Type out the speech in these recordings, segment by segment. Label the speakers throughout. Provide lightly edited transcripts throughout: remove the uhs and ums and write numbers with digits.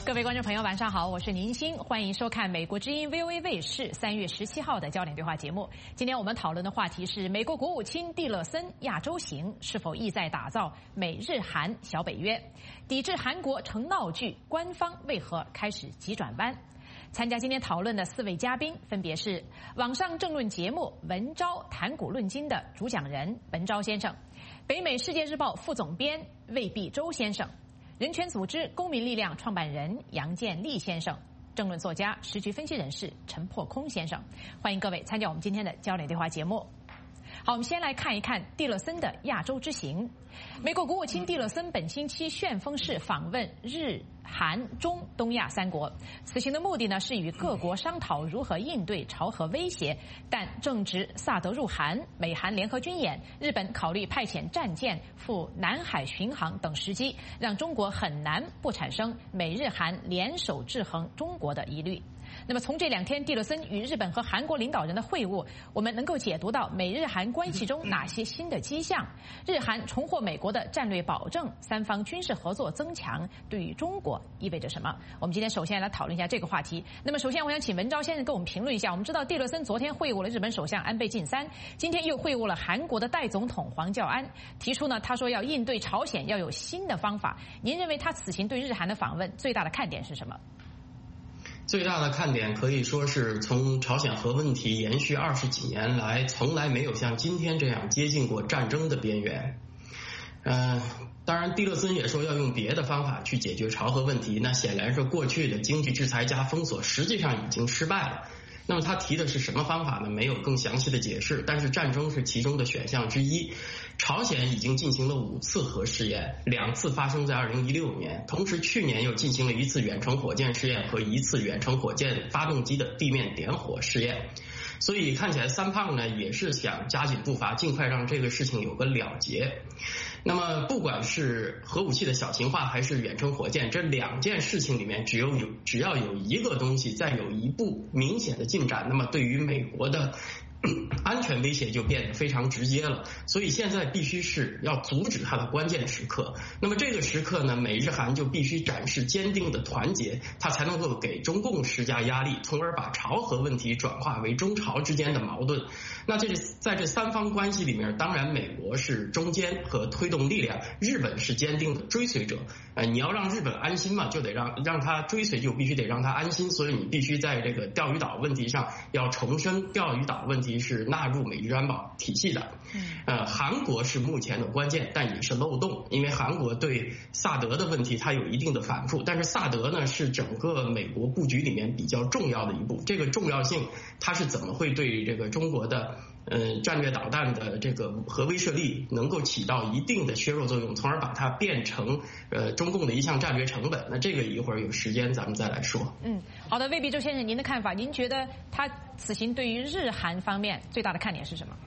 Speaker 1: 各位观众朋友，晚上好，我是宁欣，欢迎收看美国之音 VOA 卫视3月17号的焦点对话节目。今天我们讨论的话题是美国国务卿蒂勒森亚洲行是否意在打造美日韩小北约，抵制韩国成闹剧，官方为何开始急转弯？参加今天讨论的4位嘉宾分别是网上政论节目《文昭谈古论今》的主讲人文昭先生，北美世界日报副总编魏必洲先生，人权组织公民力量创办人杨建立先生，政论作家、时局分析人士陈破空先生。欢迎各位参加我们今天的焦点对话节目。好，我们先来看一看蒂勒森的亚洲之行。美国国务卿蒂勒森本星期旋风式访问日、韩、中、东亚3国，此行的目的呢是与各国商讨如何应对朝核威胁。但正值萨德入韩、美韩联合军演、日本考虑派遣战舰赴南海巡航等时机，让中国很难不产生美日韩联手制衡中国的疑虑。那么从这2天蒂勒森与日本和韩国领导人的会晤，我们能够解读到美日韩关系中哪些新的迹象？日韩重获美国的战略保证，3方军事合作增强对于中国意味着什么？我们今天首先来讨论一下这个话题。那么首先我想请文昭先生给我们评论一下，我们知道蒂勒森昨天会晤了日本首相安倍晋三，今天又会晤了韩国的代总统黄教安，提出呢他说要应对朝鲜要有新的方法。您认为他此行对日韩的访问最大的看点是什么？
Speaker 2: 最大的看点可以说是从朝鲜核问题延续20几年来，从来没有像今天这样接近过战争的边缘。当然蒂勒森也说要用别的方法去解决朝核问题，那显然是过去的经济制裁加封锁实际上已经失败了。那么他提的是什么方法呢？没有更详细的解释，但是战争是其中的选项之一。朝鲜已经进行了5次核试验，2次发生在2016年，同时去年又进行了1次远程火箭试验和1次远程火箭发动机的地面点火试验。所以看起来三胖呢也是想加紧步伐，尽快让这个事情有个了结。那么不管是核武器的小型化还是远程火箭，这2件事情里面只要有一个东西再有一步明显的进展，那么对于美国的安全威胁就变得非常直接了。所以现在必须是要阻止它的关键时刻。那么这个时刻呢，美日韩就必须展示坚定的团结，它才能够给中共施加压力，从而把朝核问题转化为中朝之间的矛盾。那在这3方关系里面，当然美国是中坚和推动力量，日本是坚定的追随者。你要让日本安心嘛，就得让他追随，就必须得让他安心。所以你必须在这个钓鱼岛问题上要重申，钓鱼岛问题是纳入美日安保体系的。韩国是目前的关键，但也是漏洞，因为韩国对萨德的问题它有一定的反复，但是萨德呢是整个美国布局里面比较重要的一步，这个重要性它是怎么会对这个中国的战略导弹的这个核威慑力能够起到一定的削弱作用，从而把它变成中共的一项战略成本。那这个一会儿有时间咱们再来说。
Speaker 1: 好的，魏必洲先生，您的看法？您觉得他此行对于日韩方面最大的看点是什么？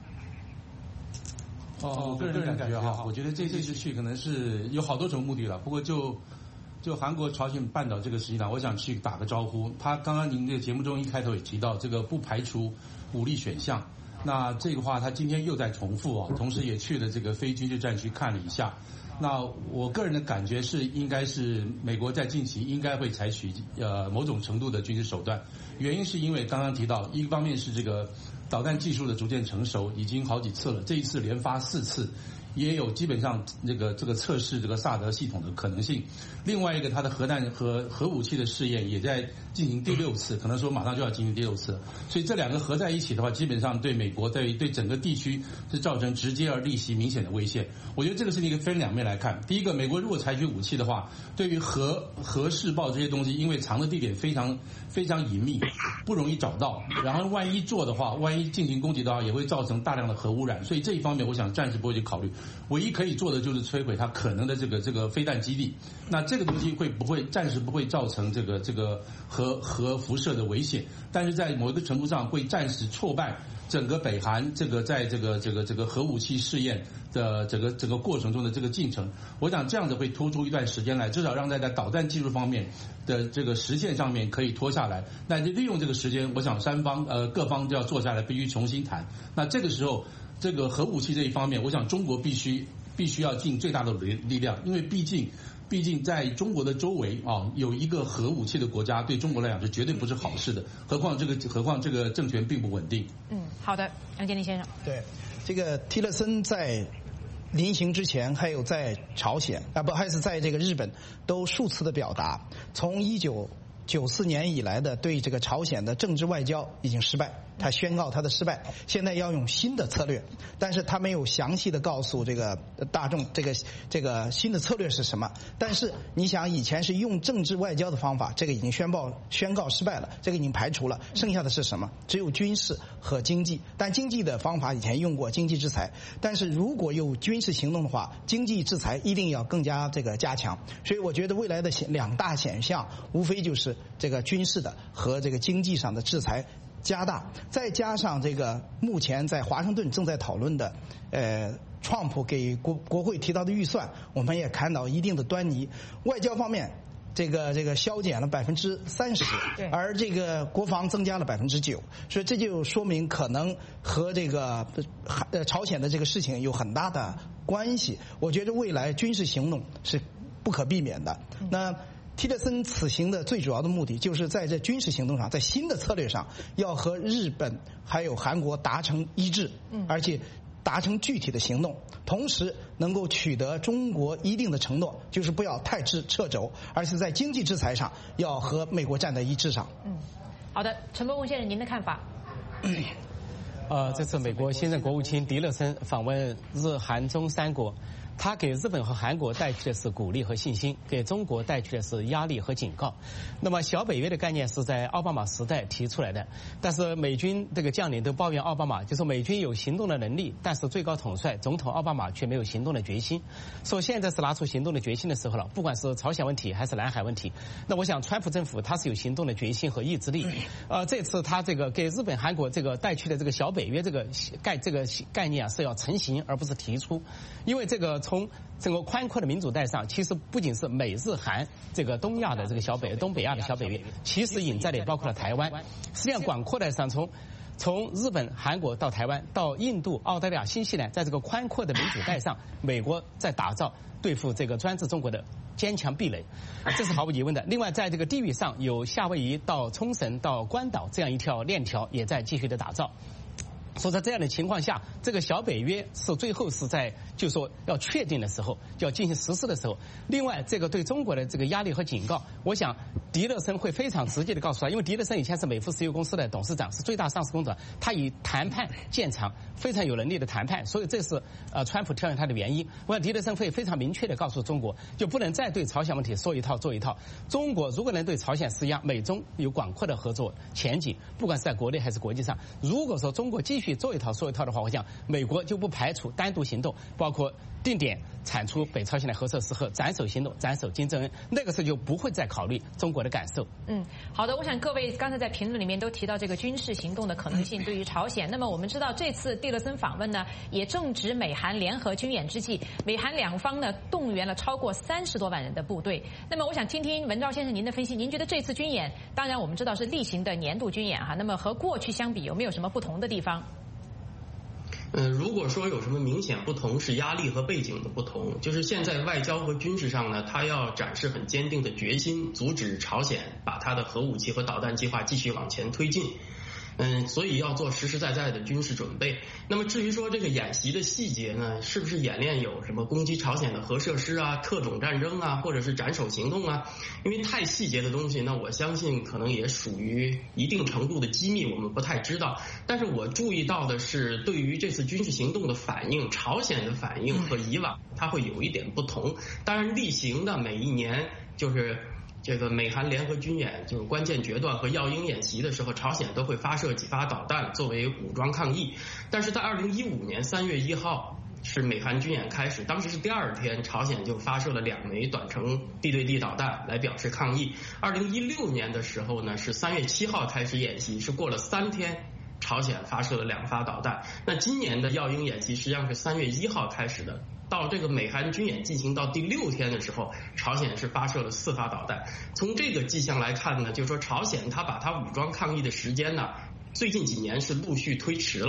Speaker 3: 我个人感觉哈，我觉得这次去可能是有好多种目的了。不过就韩国朝鲜半岛这个事情呢，我想去打个招呼。他刚刚您的节目中一开头也提到，这个不排除武力选项。那这个话他今天又在重复啊，同时也去了这个非军事战区看了一下。那我个人的感觉是，应该是美国在近期应该会采取某种程度的军事手段。原因是因为刚刚提到，一方面是这个导弹技术的逐渐成熟，已经好几次了，这一次连发4次，也有基本上这个测试这个萨德系统的可能性。另外一个，它的核弹和核武器的试验也在进行第6次，可能说马上就要进行第6次。所以这2个合在一起的话，基本上对美国对整个地区是造成直接而立即明显的威胁。我觉得这个是一个分2面来看。第一个，美国如果采取武器的话，对于核试爆这些东西，因为藏的地点非常非常隐秘，不容易找到，然后万一做的话，万一进行攻击的话，也会造成大量的核污染。所以这一方面我想暂时不会去考虑，唯一可以做的就是摧毁它可能的这个飞弹基地。那这个东西暂时不会造成这个核辐射的危险，但是在某一个程度上会暂时挫败整个北韩在这个核武器试验的整个过程中的这个进程。我想这样子会拖出一段时间来，至少让在导弹技术方面的这个实现上面可以拖下来。那就利用这个时间，我想各方就要坐下来必须重新谈。那这个时候，这个核武器这一方面，我想中国必须要尽最大的力量，因为毕竟毕竟在中国的周围有一个核武器的国家，对中国来讲是绝对不是好事的。何况这个政权并不稳定。
Speaker 1: 好的，杨建立先生。
Speaker 4: 对，这个提勒森在临行之前，还有在朝鲜还是在这个日本，都数次的表达，从1994年以来的对这个朝鲜的政治外交已经失败，他宣告他的失败，现在要用新的策略，但是他没有详细的告诉这个大众这个新的策略是什么。但是你想，以前是用政治外交的方法，这个已经宣告失败了，这个已经排除了，剩下的是什么？只有军事和经济。但经济的方法以前用过经济制裁，但是如果有军事行动的话，经济制裁一定要更加加强。所以我觉得未来的两大选项无非就是这个军事的和这个经济上的制裁加大，再加上这个目前在华盛顿正在讨论的川普给国会提到的预算，我们也看到一定的端倪。外交方面，这个削减了30%，而这个国防增加了9%，所以这就说明可能和这个朝鲜的这个事情有很大的关系。我觉得未来军事行动是不可避免的。那提勒森此行的最主要的目的，就是在这军事行动上，在新的策略上，要和日本还有韩国达成一致，而且达成具体的行动，同时能够取得中国一定的承诺，就是不要太掣肘，而是在经济制裁上要和美国站在一致上。
Speaker 1: 好的，陈伯文先生，您的看法？
Speaker 5: 这次美国新任国务卿迪勒森访问日韩中3国。他给日本和韩国带去的是鼓励和信心，给中国带去的是压力和警告。那么小北约的概念是在奥巴马时代提出来的，但是美军这个将领都抱怨奥巴马，就说美军有行动的能力，但是最高统帅总统奥巴马却没有行动的决心。说现在是拿出行动的决心的时候了，不管是朝鲜问题还是南海问题。那我想川普政府他是有行动的决心和意志力。这次他这个给日本、韩国这个带去的这个小北约这个概念是要成型而不是提出，因为这个从整个宽阔的民主带上，其实不仅是美日韩这个东亚的这个东北亚的小北约，其实引在的也包括了台湾。实际上广阔带上，从日本、韩国到台湾，到印度、澳大利亚、新西兰，在这个宽阔的民主带上，美国在打造对付这个专制中国的坚强壁垒，这是毫无疑问的。另外，在这个地域上，有夏威夷到冲绳到关岛这样一条链条，也在继续的打造。说在这样的情况下，这个小北约是最后是在就说要确定的时候，要进行实施的时候。另外，这个对中国的这个压力和警告，我想迪勒森会非常直接的告诉他，因为迪勒森以前是美孚石油公司的董事长，是最大上市公司，他以谈判见长，非常有能力的谈判，所以这是川普挑选他的原因。我想迪勒森会非常明确的告诉中国，就不能再对朝鲜问题说一套做一套。中国如果能对朝鲜施压，美中有广阔的合作前景，不管是在国内还是国际上。如果说中国继续做一套说一套的话，我想美国就不排除单独行动，包括定点铲除北朝鲜的核设施和斩首行动，斩首金正恩，那个时候就不会再考虑中国的感受。
Speaker 1: 好的，我想各位刚才在评论里面都提到这个军事行动的可能性对于朝鲜。那么我们知道这次蒂勒森访问呢，也正值美韩联合军演之际，美韩两方呢动员了超过30多万人的部队。那么我想听听文昭先生您的分析，您觉得这次军演，当然我们知道是例行的年度军演哈，那么和过去相比有没有什么不同的地方？
Speaker 2: 如果说有什么明显不同，是压力和背景的不同。就是现在外交和军事上呢，他要展示很坚定的决心，阻止朝鲜把他的核武器和导弹计划继续往前推进。所以要做实实在在的军事准备。那么至于说这个演习的细节呢，是不是演练有什么攻击朝鲜的核设施啊、特种战争啊，或者是斩首行动啊？因为太细节的东西呢，我相信可能也属于一定程度的机密，我们不太知道。但是我注意到的是，对于这次军事行动的反应，朝鲜的反应和以往它会有一点不同。当然例行的每一年就是这个美韩联合军演，就是关键决断和要鹰演习的时候，朝鲜都会发射几发导弹作为武装抗议。但是在2015年3月1号是美韩军演开始，当时是第二天，朝鲜就发射了2枚短程地对地导弹来表示抗议。2016年的时候呢，是3月7号开始演习，是过了3天。朝鲜发射了2发导弹。那今年的要鹰演习实际上是3月1号开始的，到这个美韩军演进行到第6天的时候，朝鲜是发射了4发导弹。从这个迹象来看呢，就是说朝鲜它把它武装抗议的时间呢，最近几年是陆续推迟了。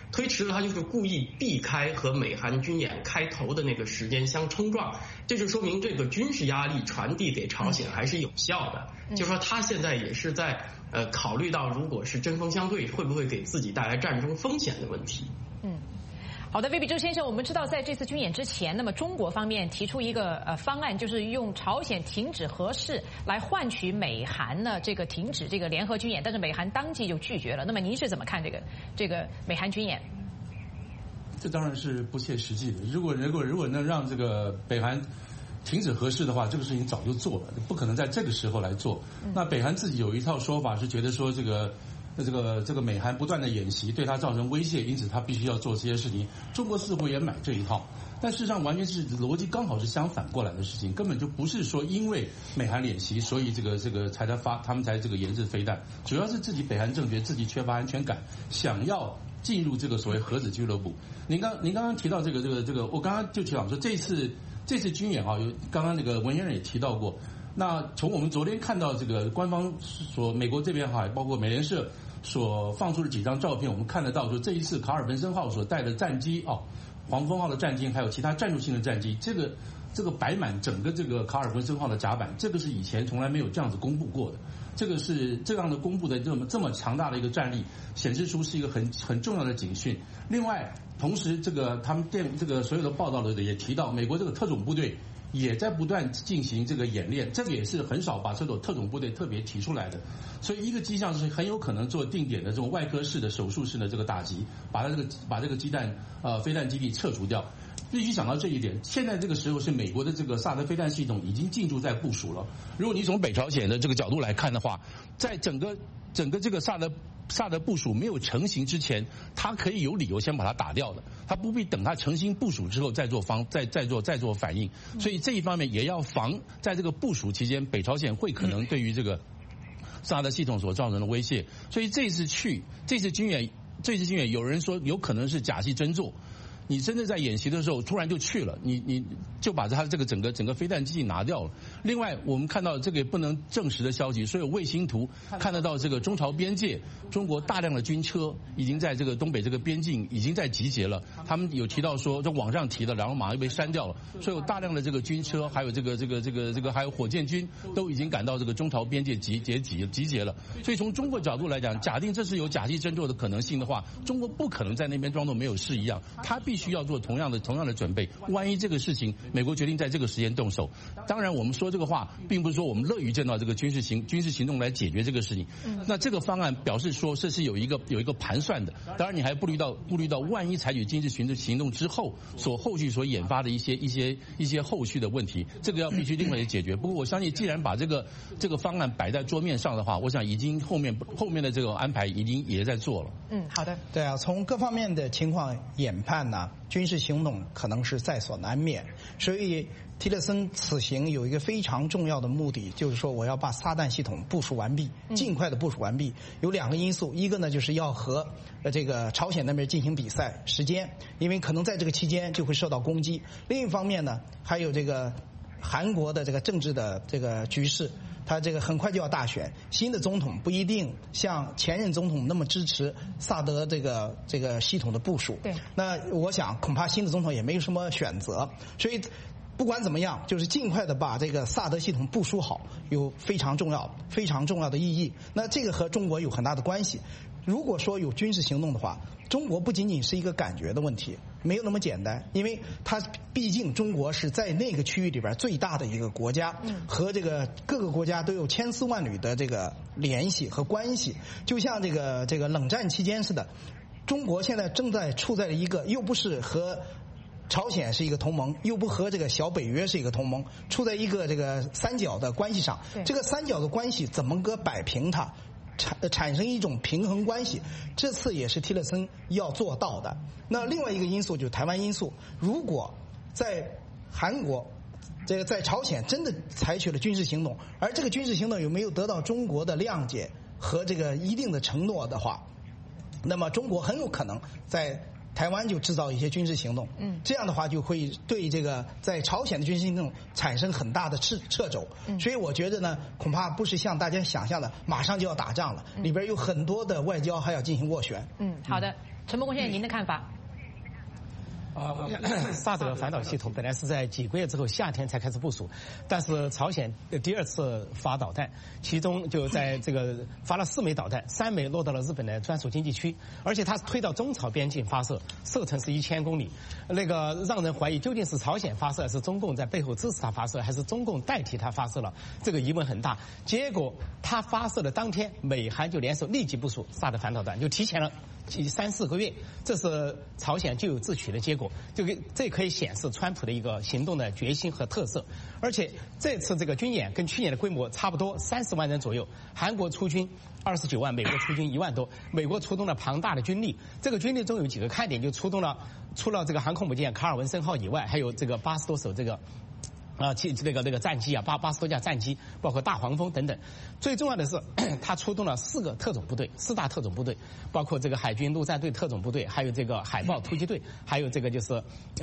Speaker 2: 推迟了，他就是故意避开和美韩军演开头的那个时间相冲撞，这就说明这个军事压力传递给朝鲜还是有效的。就说他现在也是在考虑到，如果是针锋相对，会不会给自己带来战争风险的问题。
Speaker 1: 好的，魏必周先生，我们知道在这次军演之前，那么中国方面提出一个方案，就是用朝鲜停止核试来换取美韩呢这个停止这个联合军演，但是美韩当即就拒绝了。那么您是怎么看这个美韩军演？
Speaker 3: 这当然是不切实际的。如果能让这个北韩停止核试的话，这个事情早就做了，不可能在这个时候来做。那北韩自己有一套说法，是觉得说这个美韩不断的演习对他造成威胁，因此他必须要做这些事情。中国似乎也买这一套，但事实上完全是逻辑刚好是相反过来的事情，根本就不是说因为美韩演习，所以这个他们才这个研制飞弹，主要是自己北韩政权自己缺乏安全感，想要进入这个所谓核子俱乐部。您刚刚提到这个，我刚刚就提到说这次军演啊，有刚刚那个文先生也提到过。那从我们昨天看到这个官方所美国这边哈，包括美联社所放出的几张照片，我们看得到说这一次卡尔文森号所带的战机黄蜂号的战机还有其他战术性的战机，这个摆满整个这个卡尔文森号的甲板，这个是以前从来没有这样子公布过的。这个是这样的公布的这么强大的一个战力，显示出是一个很重要的警讯。另外，同时他们这个所有的报道的也提到，美国这个特种部队也在不断进行这个演练，这个也是很少把这种特种部队特别提出来的。所以一个迹象是很有可能做定点的这种外科式的手术式的这个打击，把这个飞弹基地撤除掉。必须想到这一点，现在这个时候是美国的这个萨德飞弹系统已经进驻在部署了。如果你从北朝鲜的这个角度来看的话，在整个这个萨德部署没有成型之前，他可以有理由先把它打掉的，他不必等它成型部署之后再做反应。所以这一方面也要防在这个部署期间，北朝鲜会可能对于这个萨德系统所造成的威胁。所以这次军演，有人说有可能是假戏真做。你真的在演习的时候突然就去了，你就把它这个整个飞弹基地拿掉了。另外，我们看到这个也不能证实的消息，所以有卫星图看得到这个中朝边界，中国大量的军车已经在这个东北这个边境已经在集结了。他们有提到说，这网上提的，然后马上又被删掉了。所以有大量的这个军车，还有这个还有火箭军都已经赶到这个中朝边界集结了。所以从中国角度来讲，假定这是有假戏真做的可能性的话，中国不可能在那边装作没有事一样，他必须要做同样的准备。万一这个事情美国决定在这个时间动手，当然我们说这个话并不是说我们乐于见到这个军事行动来解决这个事情。那这个方案表示说这是有一个盘算的。当然你还顾虑到万一采取军事行动之后后续所引发的一些后续的问题，这个要必须另外解决。不过我相信既然把这个方案摆在桌面上的话，我想已经后面的这个安排已经也在做了。
Speaker 1: 好的。
Speaker 4: 对啊，从各方面的情况研判呢，军事行动可能是在所难免。所以提勒森此行有一个非常重要的目的，就是说我要把撒旦系统部署完毕，尽快的部署完毕。有两个因素，一个呢就是要和这个朝鲜那边进行比赛时间，因为可能在这个期间就会受到攻击。另一方面呢，还有这个韩国的这个政治的这个局势，他这个很快就要大选，新的总统不一定像前任总统那么支持萨德这个系统的部署。
Speaker 1: 对，
Speaker 4: 那我想恐怕新的总统也没有什么选择，所以不管怎么样，就是尽快的把这个萨德系统部署好，有非常重要的意义。那这个和中国有很大的关系。如果说有军事行动的话，中国不仅仅是一个感觉的问题，没有那么简单，因为它毕竟中国是在那个区域里边最大的一个国家，和这个各个国家都有千丝万缕的这个联系和关系，就像这个冷战期间似的。中国现在正在处在一个又不是和朝鲜是一个同盟，又不和这个小北约是一个同盟，处在一个这个三角的关系上。这个三角的关系怎么个摆平它，产生一种平衡关系，这次也是提勒森要做到的。那另外一个因素就是台湾因素，如果在韩国在朝鲜真的采取了军事行动，而这个军事行动有没有得到中国的谅解和这个一定的承诺的话，那么中国很有可能在台湾就制造一些军事行动，这样的话就会对这个在朝鲜的军事行动产生很大的掣肘。所以我觉得呢，恐怕不是像大家想象的马上就要打仗了，里边有很多的外交还要进行斡旋。
Speaker 1: 好的。 陈伯公先生，您的看法？
Speaker 5: 萨德反导系统本来是在几个月之后夏天才开始部署，但是朝鲜第2次发导弹，其中就在这个发了4枚导弹，3枚落到了日本的专属经济区，而且它是推到中朝边境发射，射程是1000公里，那个让人怀疑究竟是朝鲜发射，还是中共在背后支持它发射，还是中共代替它发射了，这个疑问很大。结果它发射的当天，美韩就联手立即部署萨德反导弹，就提前了3-4个月，这是朝鲜咎由自取的结果。这可以显示川普的一个行动的决心和特色。而且这次这个军演跟去年的规模差不多，30万人左右，韩国出军29万，美国出军1万多，美国出动了庞大的军力。这个军力中有几个看点，就除了这个航空母舰卡尔文森号以外，还有这个80多艘这个那个战机啊，80多架战机，包括大黄蜂等等。最重要的是，他出动了4个特种部队，4大特种部队，包括这个海军陆战队特种部队，还有这个海豹突击队，还有这个就是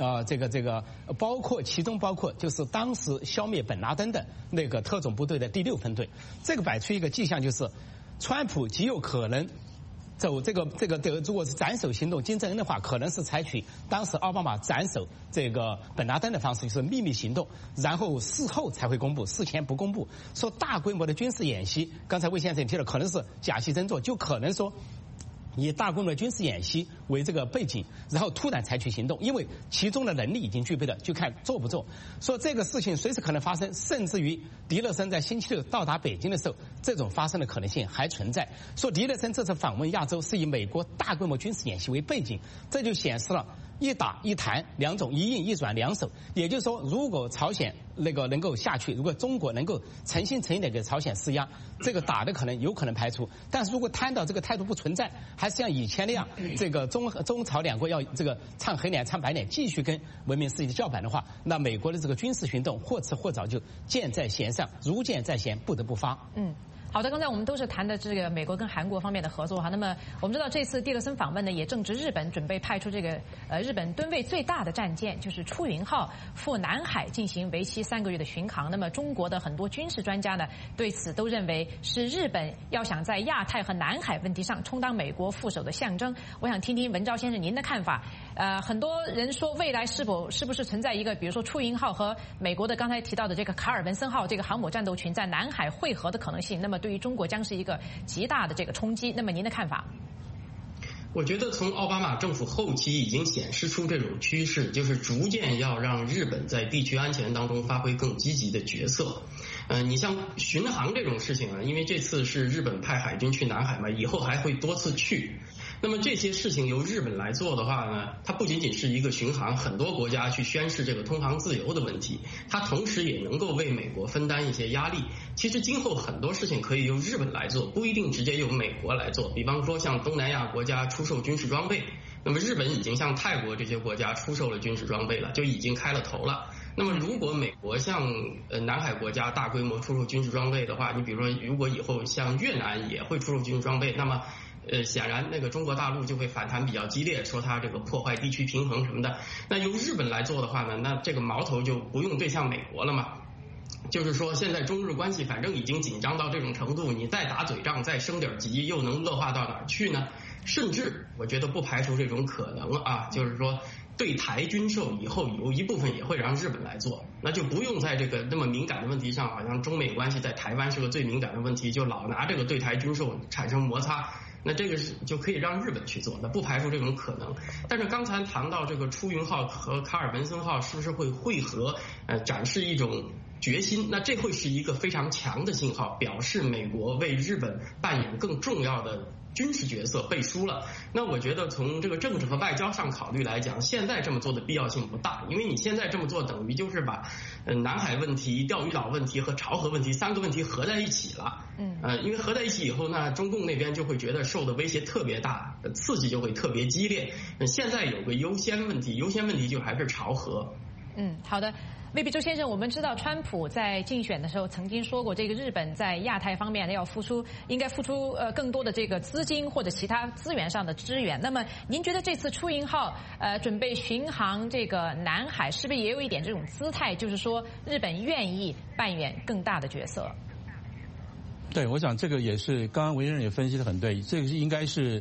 Speaker 5: 其中包括就是当时消灭本拉登的那个特种部队的第6分队。这个摆出一个迹象，就是川普极有可能走这个如果是斩首行动金正恩的话，可能是采取当时奥巴马斩首这个本拉登的方式，就是秘密行动，然后事后才会公布，事前不公布。说大规模的军事演习，刚才魏先生也提了，可能是假戏真做，就可能说以大规模军事演习为这个背景，然后突然采取行动，因为其中的能力已经具备了，就看做不做。说这个事情随时可能发生，甚至于狄勒森在星期6到达北京的时候，这种发生的可能性还存在。说狄勒森这次访问亚洲是以美国大规模军事演习为背景，这就显示了一打一谈两种，一硬一软两手。也就是说，如果朝鲜那个能够下去，如果中国能够诚心诚意的给朝鲜施压，这个打的有可能排除。但是如果摊到这个态度不存在，还是像以前那样，这个中朝两国要这个唱黑脸唱白脸，继续跟文明世界的叫板的话，那美国的这个军事行动或迟或早就箭在弦上，如箭在弦，不得不发。
Speaker 1: 好的，刚才我们都是谈的这个美国跟韩国方面的合作哈。那么我们知道这次蒂勒森访问呢，也正值日本准备派出这个日本吨位最大的战舰，就是出云号赴南海进行为期3个月的巡航。那么中国的很多军事专家呢，对此都认为是日本要想在亚太和南海问题上充当美国副手的象征。我想听听文昭先生您的看法。很多人说未来是不是存在一个，比如说出云号和美国的刚才提到的这个卡尔文森号这个航母战斗群在南海汇合的可能性？那么对于中国将是一个极大的这个冲击。那么您的看法？
Speaker 2: 我觉得从奥巴马政府后期已经显示出这种趋势，就是逐渐要让日本在地区安全当中发挥更积极的角色。你像巡航这种事情啊，因为这次是日本派海军去南海嘛，以后还会多次去。那么这些事情由日本来做的话呢，它不仅仅是一个巡航，很多国家去宣示这个通航自由的问题，它同时也能够为美国分担一些压力。其实今后很多事情可以由日本来做，不一定直接由美国来做。比方说像东南亚国家出售军事装备，那么日本已经向泰国这些国家出售了军事装备了，就已经开了头了。那么如果美国向南海国家大规模出售军事装备的话，你比如说如果以后向越南也会出售军事装备，那么显然那个中国大陆就会反弹比较激烈，说它这个破坏地区平衡什么的。那由日本来做的话呢，那这个矛头就不用对向美国了嘛。就是说现在中日关系反正已经紧张到这种程度，你再打嘴仗再升点级，又能恶化到哪儿去呢？甚至我觉得不排除这种可能啊，就是说对台军售以后有一部分也会让日本来做，那就不用在这个那么敏感的问题上，好像中美关系在台湾是个最敏感的问题，就老拿这个对台军售产生摩擦。那这个是就可以让日本去做，那不排除这种可能。但是刚才谈到这个出云号和卡尔文森号是不是会汇合，展示一种决心，那这会是一个非常强的信号，表示美国为日本扮演更重要的军事角色背书了。那我觉得从这个政治和外交上考虑来讲，现在这么做的必要性不大，因为你现在这么做等于就是把南海问题、钓鱼岛问题和朝核问题3个问题合在一起了。因为合在一起以后呢，中共那边就会觉得受的威胁特别大，刺激就会特别激烈。现在有个优先问题就还是朝核。
Speaker 1: 好的。未必周先生，我们知道川普在竞选的时候曾经说过，这个日本在亚太方面应该付出更多的这个资金或者其他资源上的支援。那么您觉得这次出云号准备巡航这个南海，是不是也有一点这种姿态，就是说日本愿意扮演更大的角色？
Speaker 3: 对，我想这个也是刚刚维仁也分析得很对，这个应该是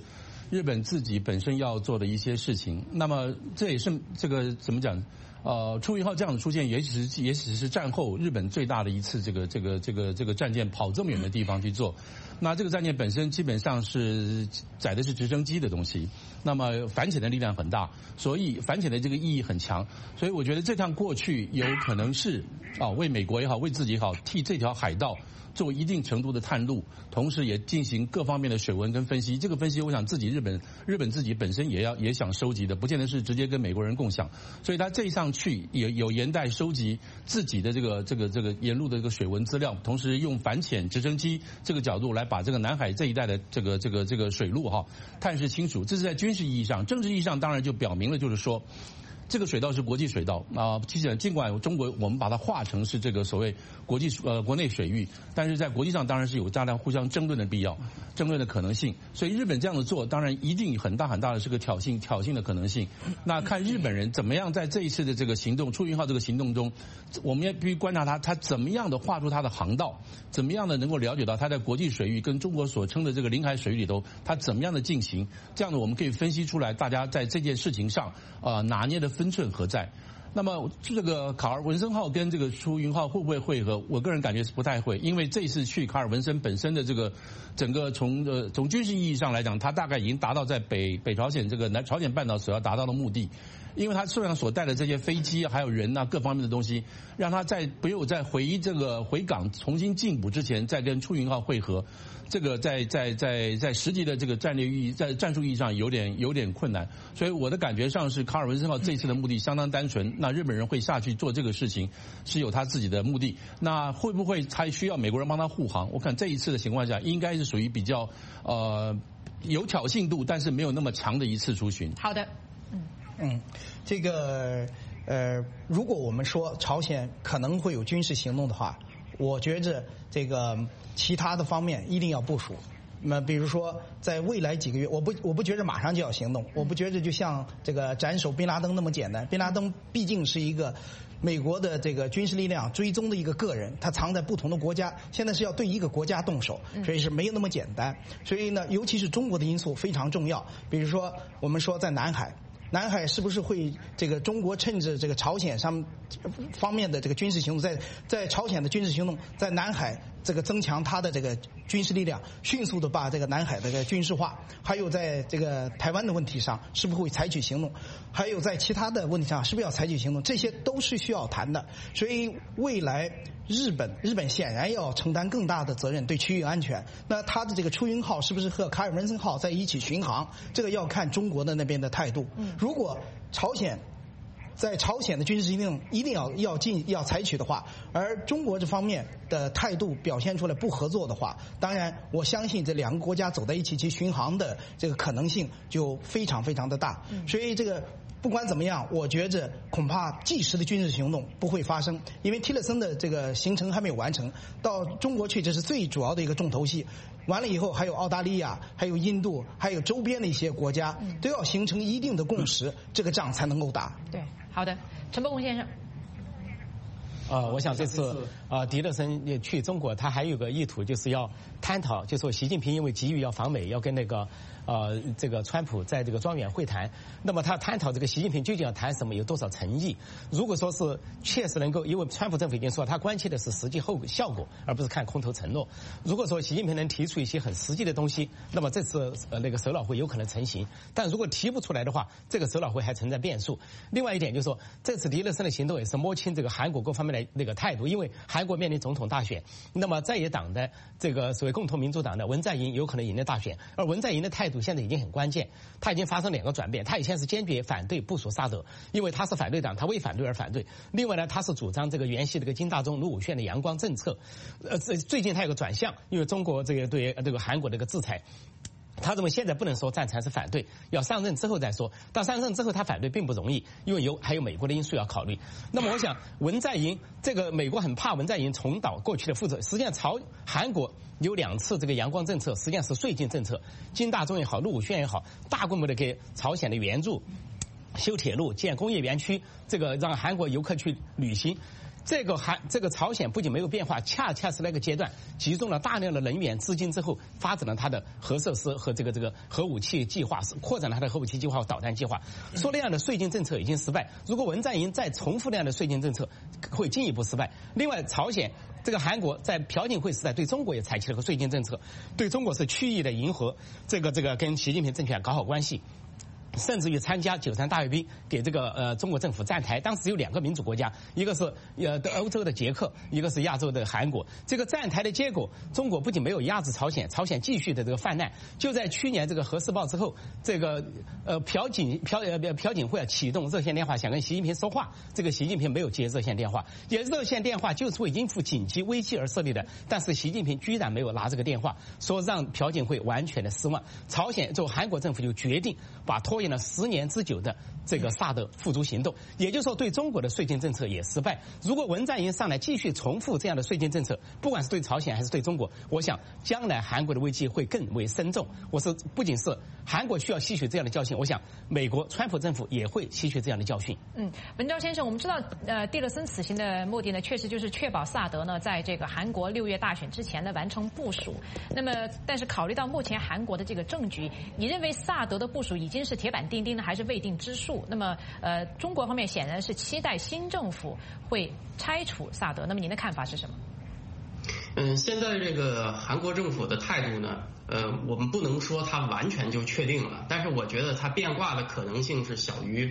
Speaker 3: 日本自己本身要做的一些事情。那么这也是这个怎么讲？出云号这样的出现，也只是战后日本最大的一次这个战舰跑这么远的地方去做。那这个战舰本身基本上是载的是直升机的东西，那么反潜的力量很大，所以反潜的这个意义很强。所以我觉得这趟过去有可能是为美国也好，为自己也好，替这条海道做一定程度的探路，同时也进行各方面的水文跟分析。这个分析，我想日本自己本身也想收集的，不见得是直接跟美国人共享。所以他这一上去也有沿带收集自己的这个沿路的这个水文资料，同时用反潜直升机这个角度来把这个南海这一带的这个水路探视清楚。这是在军事意义上，政治意义上当然就表明了，就是说。这个水道是国际水道尽管中国我们把它划成是这个所谓国内水域，但是在国际上当然是有大量互相争论的必要，争论的可能性。所以日本这样的做，当然一定很大的是个挑衅的可能性。那看日本人怎么样在这一次的这个行动，出云号这个行动中，我们也必须观察他怎么样的画出他的航道，怎么样的能够了解到他在国际水域跟中国所称的这个领海水域里头，他怎么样的进行。这样的我们可以分析出来，大家在这件事情上拿捏的分寸何在？那么这个卡尔文森号跟这个出云号会不会汇合？我个人感觉是不太会，因为这一次去卡尔文森本身的这个整个从军事意义上来讲，它大概已经达到在北朝鲜这个朝鲜半岛所要达到的目的。因为他身上所带的这些飞机还有人各方面的东西，让他在没有在回港重新进补之前，再跟出云号会合，这个在实际的这个战略意义，在战术意义上有点困难。所以我的感觉上是卡尔文森号这次的目的相当单纯，那日本人会下去做这个事情是有他自己的目的。那会不会他需要美国人帮他护航？我看这一次的情况下，应该是属于比较有挑衅度，但是没有那么强的一次出巡。
Speaker 1: 好的。
Speaker 4: 这个如果我们说朝鲜可能会有军事行动的话，我觉着这个其他的方面一定要部署。那比如说在未来几个月，我不觉着马上就要行动，我不觉着就像这个斩首宾拉登那么简单。宾拉登毕竟是一个美国的这个军事力量追踪的一个个人，他藏在不同的国家，现在是要对一个国家动手，所以是没有那么简单。所以呢，尤其是中国的因素非常重要。比如说我们说在南海是不是会这个中国趁着这个朝鲜上方面的这个军事行动，在朝鲜的军事行动，在南海这个增强它的这个军事力量，迅速的把这个南海的这个军事化，还有在这个台湾的问题上是不是会采取行动，还有在其他的问题上是不是要采取行动，这些都是需要谈的。所以未来日本显然要承担更大的责任对区域安全。那它的这个出云号是不是和卡尔文森号在一起巡航，这个要看中国的那边的态度。如果朝鲜的军事行动一定要采取的话，而中国这方面的态度表现出来不合作的话，当然我相信这两个国家走在一起去巡航的这个可能性就非常非常的大。所以这个不管怎么样，我觉着恐怕即时的军事行动不会发生，因为提勒森的这个行程还没有完成，到中国去这是最主要的一个重头戏。完了以后，还有澳大利亚，还有印度，还有周边的一些国家，都要形成一定的共识，这个仗才能够打。
Speaker 1: 对，好的，陈伯宏先生。
Speaker 5: 我想这次狄乐森去中国，他还有个意图，就是要探讨，就说习近平因为急于要访美，要跟那个这个川普在这个庄园会谈，那么他探讨这个习近平究竟要谈什么，有多少诚意。如果说是确实能够，因为川普政府已经说他关切的是实际效果，而不是看空头承诺。如果说习近平能提出一些很实际的东西，那么这次那个首脑会有可能成型。但如果提不出来的话，这个首脑会还存在变数。另外一点就是说，这次狄乐森的行动也是摸清这个韩国各方面的那个态度，因为韩国面临总统大选，那么在野党的这个所谓共同民主党的文在寅有可能赢得大选，而文在寅的态度现在已经很关键，他已经发生两个转变。他以前是坚决反对部署萨德，因为他是反对党，他为反对而反对。另外呢，他是主张这个原系这个金大中、卢武铉的阳光政策。最近他有个转向，因为中国这个对这个韩国的一个制裁。他认为现在不能说赞成是反对，要上任之后再说。到上任之后他反对并不容易，因为还有美国的因素要考虑。那么我想文在寅这个美国很怕文在寅重蹈过去的覆辙。实际上韩国有2次这个阳光政策，实际上是绥靖政策，金大中也好，卢武铉也好，大规模的给朝鲜的援助，修铁路、建工业园区，这个让韩国游客去旅行。 这个朝鲜不仅没有变化，恰恰是那个阶段集中了大量的人员资金之后，发展了它的核设施和这个核武器计划，扩展了它的核武器计划和导弹计划。说那样的税金政策已经失败，如果文在寅再重复那样的税金政策，会进一步失败。另外，朝鲜这个韩国在朴槿惠时代对中国也采取了个税金政策，对中国是曲意的迎合这个跟习近平政权搞好关系。甚至于参加93大阅兵，给这个中国政府站台。当时有2个民主国家，一个是欧洲的捷克，一个是亚洲的韩国。这个站台的结果，中国不仅没有压制朝鲜，朝鲜继续的这个泛滥。就在去年这个核试爆之后，这个朴槿惠启动热线电话想跟习近平说话，这个习近平没有接热线电话，也热线电话就是为应付紧急危机而设立的，但是习近平居然没有拿这个电话，说让朴槿惠完全的失望。朝鲜就韩国政府就决定把拖延了10年之久的这个萨德付诸行动，也就是说对中国的税金政策也失败。如果文在寅上来继续重复这样的税金政策，不管是对朝鲜还是对中国，我想将来韩国的危机会更为深重。不仅是韩国需要吸取这样的教训，我想美国川普政府也会吸取这样的教训。
Speaker 1: 文昭先生，我们知道蒂勒森此行的目的呢，确实就是确保萨德呢在这个韩国6月大选之前呢完成部署。那么，但是考虑到目前韩国的这个政局，你认为萨德的部署已经是铁板钉钉呢，还是未定之数？那么，中国方面显然是期待新政府会拆除萨德。那么您的看法是什么？
Speaker 2: 现在这个韩国政府的态度呢，我们不能说它完全就确定了，但是我觉得它变卦的可能性是小于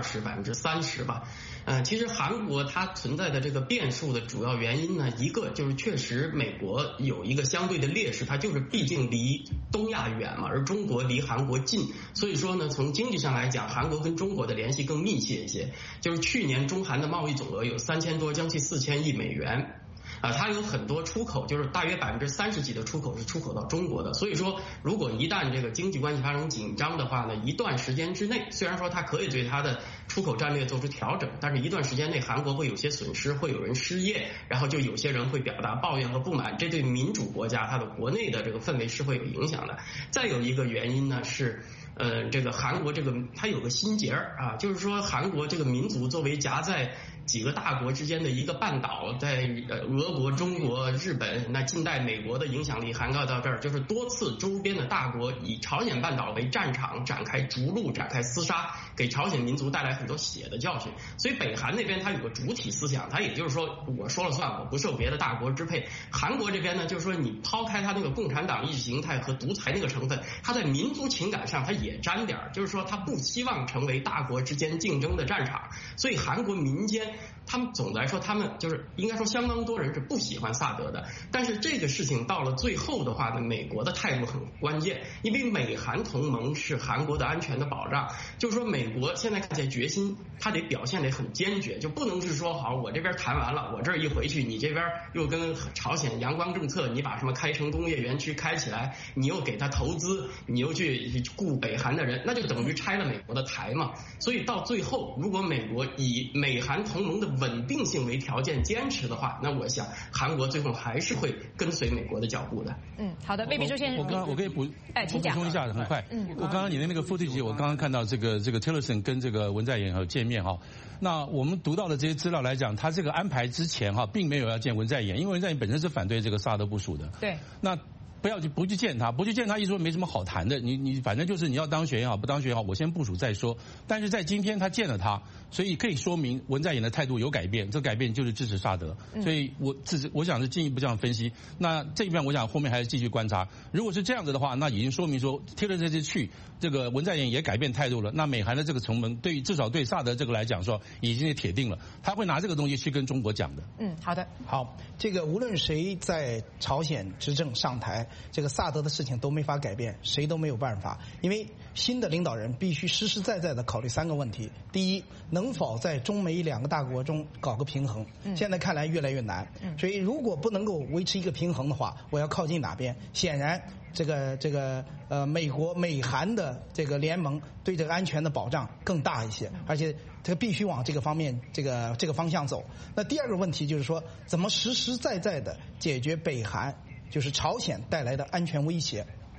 Speaker 2: 20%、30%吧。其实韩国它存在的这个变数的主要原因呢，一个就是确实美国有一个相对的劣势，它就是毕竟离东亚远嘛，而中国离韩国近，所以说呢，从经济上来讲，韩国跟中国的联系更密切一些。就是去年中韩的贸易总额有3000多，将近4000亿美元。它有很多出口，就是大约30%几的出口是出口到中国的。所以说，如果一旦这个经济关系发生紧张的话呢，一段时间之内，虽然说它可以对它的出口战略做出调整，但是一段时间内韩国会有些损失，会有人失业，然后就有些人会表达抱怨和不满，这对民主国家它的国内的这个氛围是会有影响的。再有一个原因呢是。这个韩国这个它有个心结啊，就是说韩国这个民族作为夹在几个大国之间的一个半岛，在俄国、中国、日本，那近代美国的影响力涵盖到这儿，就是多次周边的大国以朝鲜半岛为战场展开逐鹿、展开厮杀，给朝鲜民族带来很多血的教训。所以北韩那边它有个主体思想，它也就是说我说了算，我不受别的大国支配。韩国这边呢，就是说你抛开它那个共产党意识形态和独裁那个成分，它在民族情感上它也沾点，就是说他不希望成为大国之间竞争的战场，所以韩国民间他们总的来说，他们就是应该说相当多人是不喜欢萨德的。但是这个事情到了最后的话呢，美国的态度很关键，因为美韩同盟是韩国的安全的保障。就是说美国现在看起来决心，他得表现得很坚决，就不能是说好我这边谈完了，我这儿一回去，你这边又跟朝鲜阳光政策，你把什么开城工业园区开起来，你又给他投资，你又去雇北韩的人，那就等于拆了美国的台嘛。所以到最后，如果美国以美韩同盟的稳定性为条件坚持的话，那我想韩国最后还是会跟随美国的脚步的。
Speaker 1: 好的，魏必洲先生，
Speaker 3: 我可以补充一下，很快。我刚刚你的那个 footage， 我刚刚看到这个 Tillerson 跟这个文在寅还有见面哈。那我们读到的这些资料来讲，他这个安排之前哈，并没有要见文在寅，因为文在寅本身是反对这个萨德部署的。
Speaker 1: 对。
Speaker 3: 那不去见他，意思说没什么好谈的。你反正就是你要当选也好，不当选也好，我先部署再说。但是在今天他见了他，所以可以说明文在寅的态度有改变，这改变就是支持萨德。所以我想是进一步这样分析。那这一边我想后面还是继续观察。如果是这样子的话，那已经说明说Tillerson这次去，这个文在寅也改变态度了。那美韩的这个同盟至少对萨德这个来讲说已经是铁定了，他会拿这个东西去跟中国讲的。
Speaker 1: 好的，
Speaker 4: 好，这个无论谁在朝鲜执政上台，这个萨德的事情都没法改变，谁都没有办法，因为新的领导人必须实实在在的考虑3个问题。第一，能否在中美2个大国中搞个平衡？现在看来越来越难。所以如果不能够维持一个平衡的话，我要靠近哪边？显然美韩的这个联盟对这个安全的保障更大一些，而且这个必须往这个方面这个方向走。那第2个问题就是说，怎么实实在在的解决北韩就是朝鲜带来的安全威胁。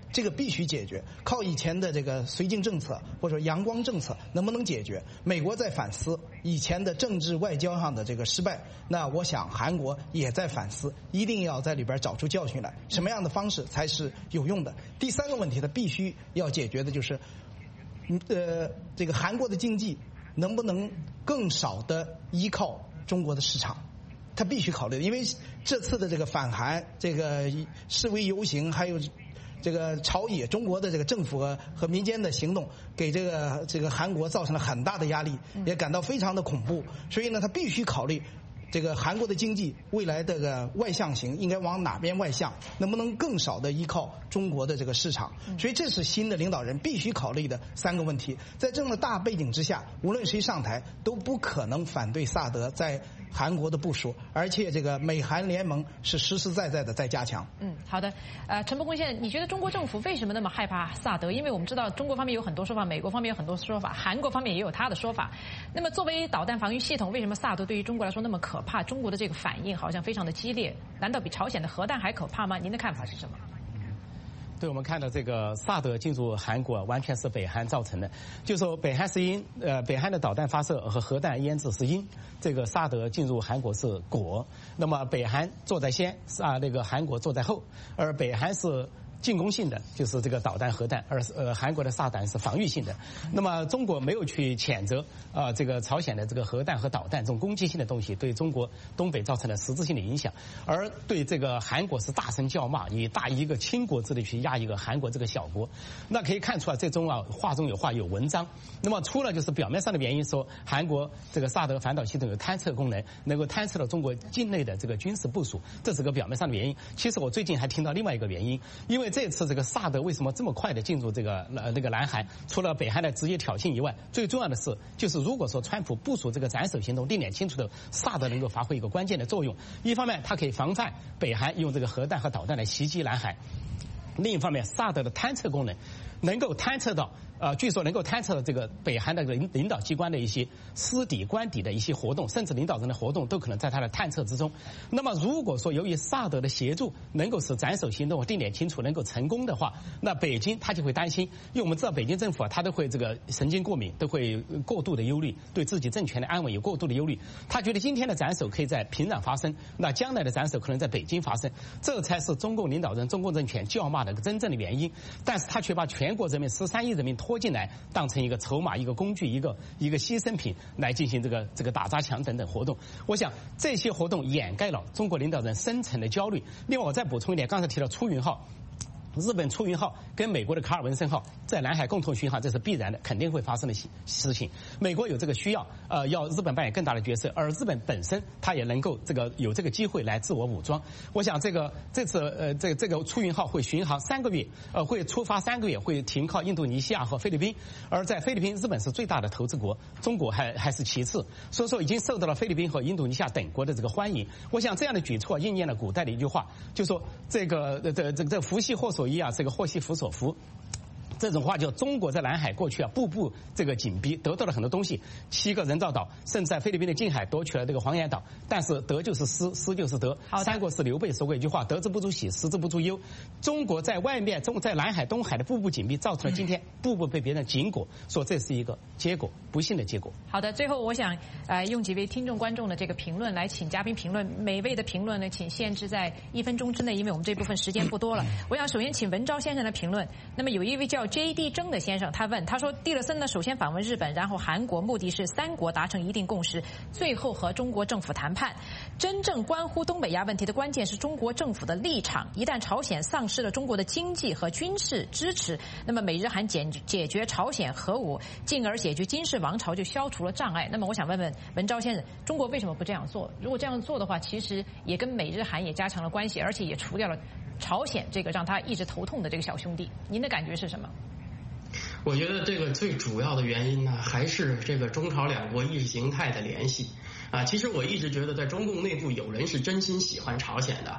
Speaker 4: 这个必须解决。靠以前的这个绥靖政策或者说阳光政策能不能解决？美国在反思以前的政治外交上的这个失败，那我想韩国也在反思，一定要在里边找出教训来，什么样的方式才是有用的。第三个问题，它必须要解决的就是，这个韩国的经济能不能更少的依靠中国的市场？他必须考虑，因为这次的这个反韩、这个示威游行，还有这个朝野，中国的这个政府和民间的行动，给这个韩国造成了很大的压力，也感到非常的恐怖。所以呢，他必须考虑这个韩国的经济未来这个外向型应该往哪边外向，能不能更少的依靠中国的这个市场。所以这是新的领导人必须考虑的3个问题。在这样的大背景之下，无论谁上台都不可能反对萨德在韩国的部署，而且这个美韩联盟是实实在在的在加强。
Speaker 1: 好的。陈伯公先生，你觉得中国政府为什么那么害怕萨德？因为我们知道中国方面有很多说法，美国方面有很多说法，韩国方面也有他的说法。那么作为导弹防御系统，为什么萨德对于中国来说那么可怕？中国的这个反应好像非常的激烈，难道比朝鲜的核弹还可怕吗？您的看法是什么？
Speaker 5: 对，我们看到这个萨德进入韩国完全是北韩造成的，就说北韩是因，北韩的导弹发射和核弹腌制是因，这个萨德进入韩国是果。那么北韩坐在先，那个韩国坐在后，而北韩是进攻性的，就是这个导弹核弹，而韩国的萨德是防御性的。那么中国没有去谴责这个朝鲜的这个核弹和导弹这种攻击性的东西对中国东北造成了实质性的影响，而对这个韩国是大声叫骂，以一个倾国之力去压一个韩国这个小国。那可以看出来，这中话中有话有文章。那么除了就是表面上的原因，说韩国这个萨德反导系统有探测功能，能够探测到中国境内的这个军事部署，这是个表面上的原因。其实我最近还听到另外一个原因，因为这次这个萨德为什么这么快的进入这个南韩？除了北韩的直接挑衅以外，最重要的是，就是如果说川普部署这个斩首行动，定点清楚的，萨德能够发挥一个关键的作用。一方面，它可以防范北韩用这个核弹和导弹来袭击南韩；另一方面，萨德的探测功能能够探测到。据说能够探测到这个北韩的领导机关的一些私底官邸的一些活动，甚至领导人的活动都可能在他的探测之中。那么如果说由于萨德的协助能够使斩首行动定点清楚能够成功的话，那北京他就会担心，因为我们知道北京政府他都会这个神经过敏，都会过度的忧虑，对自己政权的安稳有过度的忧虑。他觉得今天的斩首可以在平壤发生，那将来的斩首可能在北京发生，这才是中共领导人、中共政权叫骂的真正的原因。但是他却把全国人民13亿人民拖进来，当成一个筹码、一个工具、一个牺牲品来进行这个打砸抢等等活动。我想这些活动掩盖了中国领导人深层的焦虑。另外，我再补充一点，刚才提到出云号。日本出云号跟美国的卡尔文森号在南海共同巡航，这是必然的，肯定会发生的事情。美国有这个需要，要日本扮演更大的角色，而日本本身它也能够有这个机会来自我武装。我想这次这个出云号会巡航3个月，会出发3个月，会停靠印度尼西亚和菲律宾。而在菲律宾，日本是最大的投资国，中国还是其次，所以说已经受到了菲律宾和印度尼西亚等国的这个欢迎。我想这样的举措应验了古代的一句话，就说这个福兮祸所依啊，这个祸兮福所伏。这种话叫中国在南海过去步步这个紧逼，得到了很多东西，7个人造岛，甚至在菲律宾的近海夺取了这个黄岩岛。但是得就是失，失就是得。三国时刘备说过一句话：得之不足喜，失之不足忧。中国在外面，在南海、东海的步步紧逼，造成了今天步步被别人紧裹，说这是一个结果，不幸的结果。
Speaker 1: 好的，最后我想用几位听众观众的这个评论来请嘉宾评论，每位的评论呢，请限制在1分钟之内，因为我们这部分时间不多了。我想首先请文昭先生的评论。那么有一位叫 J.D. 征的先生，他说蒂勒森呢首先访问日本，然后韩国，目的是3国达成一定共识，最后和中国政府谈判。真正关乎东北亚问题的关键是中国政府的立场。一旦朝鲜丧失了中国的经济和军事支持，那么美日韩解决朝鲜核武，进而解决金氏王朝，就消除了障碍。那么我想问问文昭先生，中国为什么不这样做？如果这样做的话，其实也跟美日韩也加强了关系，而且也除掉了朝鲜这个让他一直头痛的这个小兄弟。您的感觉是什么？
Speaker 2: 我觉得这个最主要的原因呢，还是这个中朝两国意识形态的联系啊。其实我一直觉得，在中共内部有人是真心喜欢朝鲜的，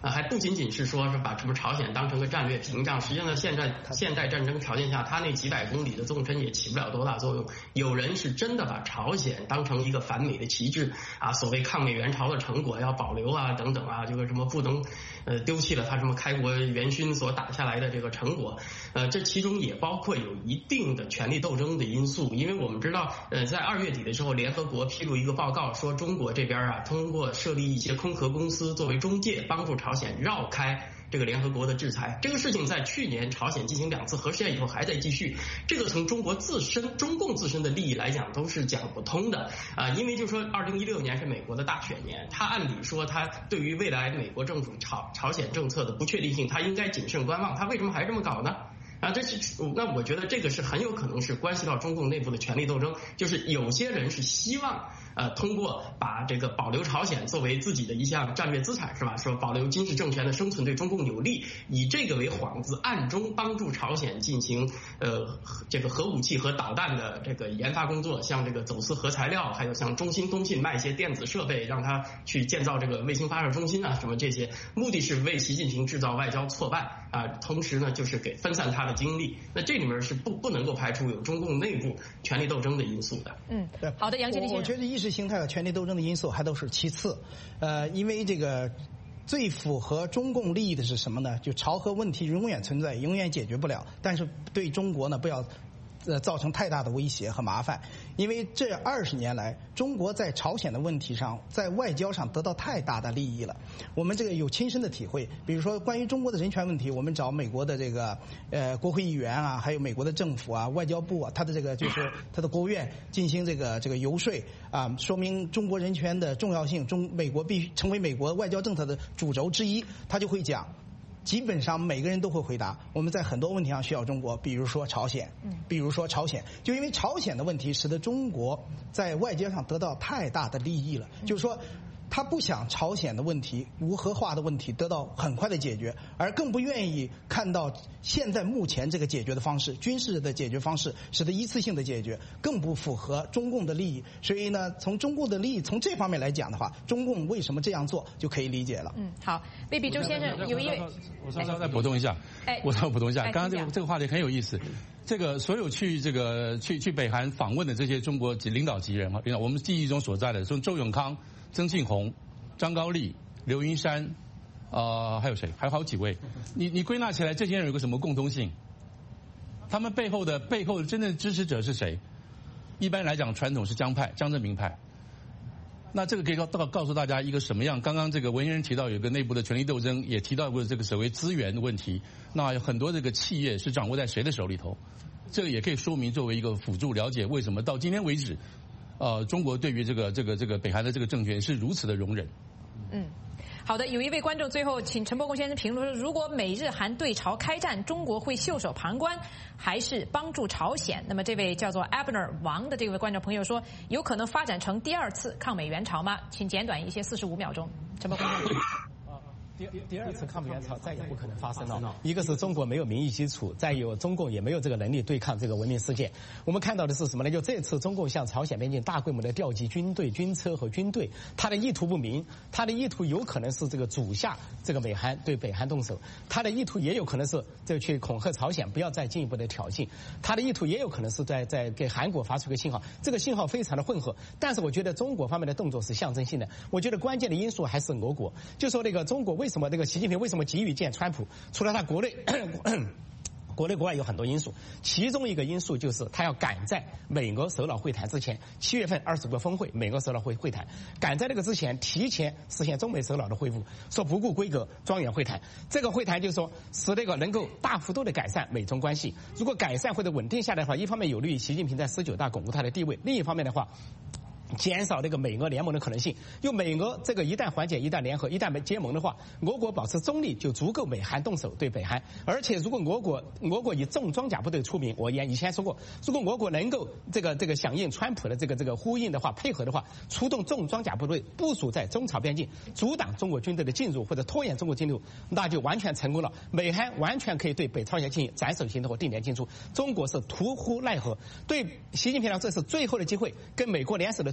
Speaker 2: 还不仅仅是说是把什么朝鲜当成个战略屏障，实际上呢，现代战争条件下，它那几百公里的纵深也起不了多大作用。有人是真的把朝鲜当成一个反美的旗帜啊，所谓抗美援朝的成果要保留啊，等等啊，这个什么不能丢弃了他什么开国元勋所打下来的这个成果，这其中也包括有一定的权力斗争的因素，因为我们知道，在2月底的时候，联合国披露一个报告说，中国这边啊，通过设立一些空壳公司作为中介，帮助朝鲜绕开这个联合国的制裁。这个事情在去年朝鲜进行2次核试验以后还在继续，这个从中共自身的利益来讲都是讲不通的啊，因为就说2016年是美国的大选年，他按理说他对于未来美国政府朝鲜政策的不确定性，他应该谨慎观望，他为什么还这么搞呢？啊，那我觉得这个是很有可能是关系到中共内部的权力斗争，就是有些人是希望通过把这个保留朝鲜作为自己的一项战略资产，是吧？说保留金氏政权的生存对中共有利，以这个为幌子，暗中帮助朝鲜进行这个核武器和导弹的这个研发工作，像这个走私核材料，还有像中兴通信卖一些电子设备，让他去建造这个卫星发射中心啊，什么这些，目的是为习近平制造外交挫败啊，同时呢就是给分散他的精力。那这里面是不能够排除有中共内部权力斗争的因素的。
Speaker 4: 对，
Speaker 1: 好的，杨洁篪先生，
Speaker 4: 我觉得意识形态和权力斗争的因素还都是其次，因为这个最符合中共利益的是什么呢？就朝核问题永远存在，永远解决不了，但是对中国呢不要造成太大的威胁和麻烦，因为这20年来，中国在朝鲜的问题上，在外交上得到太大的利益了。我们这个有亲身的体会，比如说关于中国的人权问题，我们找美国的这个国会议员啊，还有美国的政府啊、外交部啊，他的这个就是他的国务院进行这个游说啊，说明中国人权的重要性，美国必须成为美国外交政策的主轴之一，他就会讲。基本上每个人都会回答，我们在很多问题上需要中国，比如说朝鲜，就因为朝鲜的问题，使得中国在外交上得到太大的利益了，就是说。他不想朝鲜的问题、无核化的问题得到很快的解决，而更不愿意看到现在目前这个解决的方式，军事的解决方式，使得一次性的解决，更不符合中共的利益。所以呢，从中共的利益从这方面来讲的话，中共为什么这样做就可以理解了。
Speaker 1: 好，未必周先生有一位，
Speaker 3: 我稍稍再补充一下，刚刚这个话题很有意思。这个所有去北韩访问的这些中国领导级人啊，我们记忆中所在的，从周永康、曾庆红、张高丽、刘云山，还有谁？还有好几位。你归纳起来，这些人有个什么共通性？他们背后的真正支持者是谁？一般来讲，传统是江泽民派。那这个可以告诉大家一个什么样？刚刚这个文先生提到有个内部的权力斗争，也提到过这个所谓资源的问题。那有很多这个企业是掌握在谁的手里头？这个也可以说明作为一个辅助了解为什么到今天为止，中国对于这个北韩的这个政权是如此的容忍。
Speaker 1: 好的，有一位观众最后请陈伯公先生评论说，如果美日韩对朝开战，中国会袖手旁观，还是帮助朝鲜？那么这位叫做 Abner 王的这位观众朋友说，有可能发展成第2次抗美援朝吗？请简短一些，45秒钟。陈伯公先生。
Speaker 5: 第2次抗美援朝再也不可能发生了。一个是中国没有民意基础，再有中共也没有这个能力对抗这个文明世界。我们看到的是什么呢？就这次中共向朝鲜边境大规模的调集军队、军车和军队，他的意图不明，他的意图有可能是这个主下这个美韩对北韩动手，他的意图也有可能是这去恐吓朝鲜不要再进一步的挑衅，他的意图也有可能是在给韩国发出个信号，这个信号非常的混合。但是我觉得中国方面的动作是象征性的，我觉得关键的因素还是俄国，就说那个中国为什么那个习近平为什么急于见川普？除了他国内国外有很多因素，其中一个因素就是他要赶在美俄首脑会谈之前，7月份20国峰会美俄首脑会谈，赶在那个之前提前实现中美首脑的会晤，说不顾规格庄严会谈。这个会谈就是说使那个能够大幅度的改善美中关系，如果改善或者稳定下来的话，一方面有利于习近平在19大巩固他的地位，另一方面的话减少那个美俄联盟的可能性，因为美俄这个一旦缓解、一旦联合、一旦结盟的话，俄国保持中立就足够美韩动手对北韩。而且如果俄国以重装甲部队出名，我以前说过，如果俄国能够这个响应川普的这个呼应的话，配合的话，出动重装甲部队部署在中朝边境，阻挡中国军队的进入或者拖延中国进入，那就完全成功了。美韩完全可以对北朝鲜进行斩首行动和定点进出。中国是徒呼奈何。对习近平来说，这是最后的机会，跟美国联手的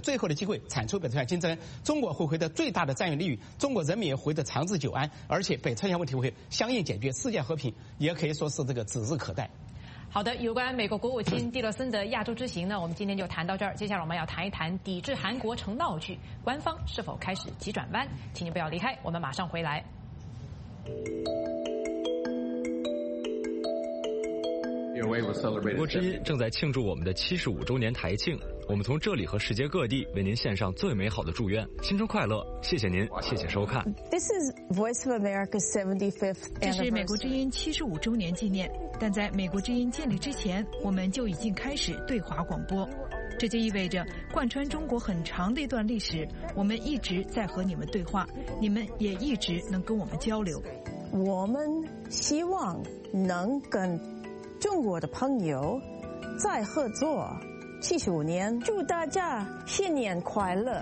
Speaker 5: 最后的机会铲除北朝鲜竞争，中国会获得最大的战略利益，中国人民也获得长治久安，而且北朝鲜问题会相应解决，世界和平也可以说是这个指日可待。
Speaker 1: 好的，有关美国国务卿蒂勒森的亚洲之行呢，我们今天就谈到这儿。接下来我们要谈一谈抵制韩国成闹剧，官方是否开始急转弯？请您不要离开，我们马上回来。
Speaker 6: 美国之音正在庆祝我们的75周年台庆，我们从这里和世界各地为您献上最美好的祝愿，新春快乐！谢谢您，谢谢收看。
Speaker 7: This is Voice of America's 75th anniversary.
Speaker 8: 这是美国之音75周年纪念，但在美国之音建立之前，我们就已经开始对华广播。这就意味着，贯穿中国很长的一段历史，我们一直在和你们对话，你们也一直能跟我们交流。
Speaker 7: 我们希望能跟中国的朋友再合作75年，祝大家新年快乐。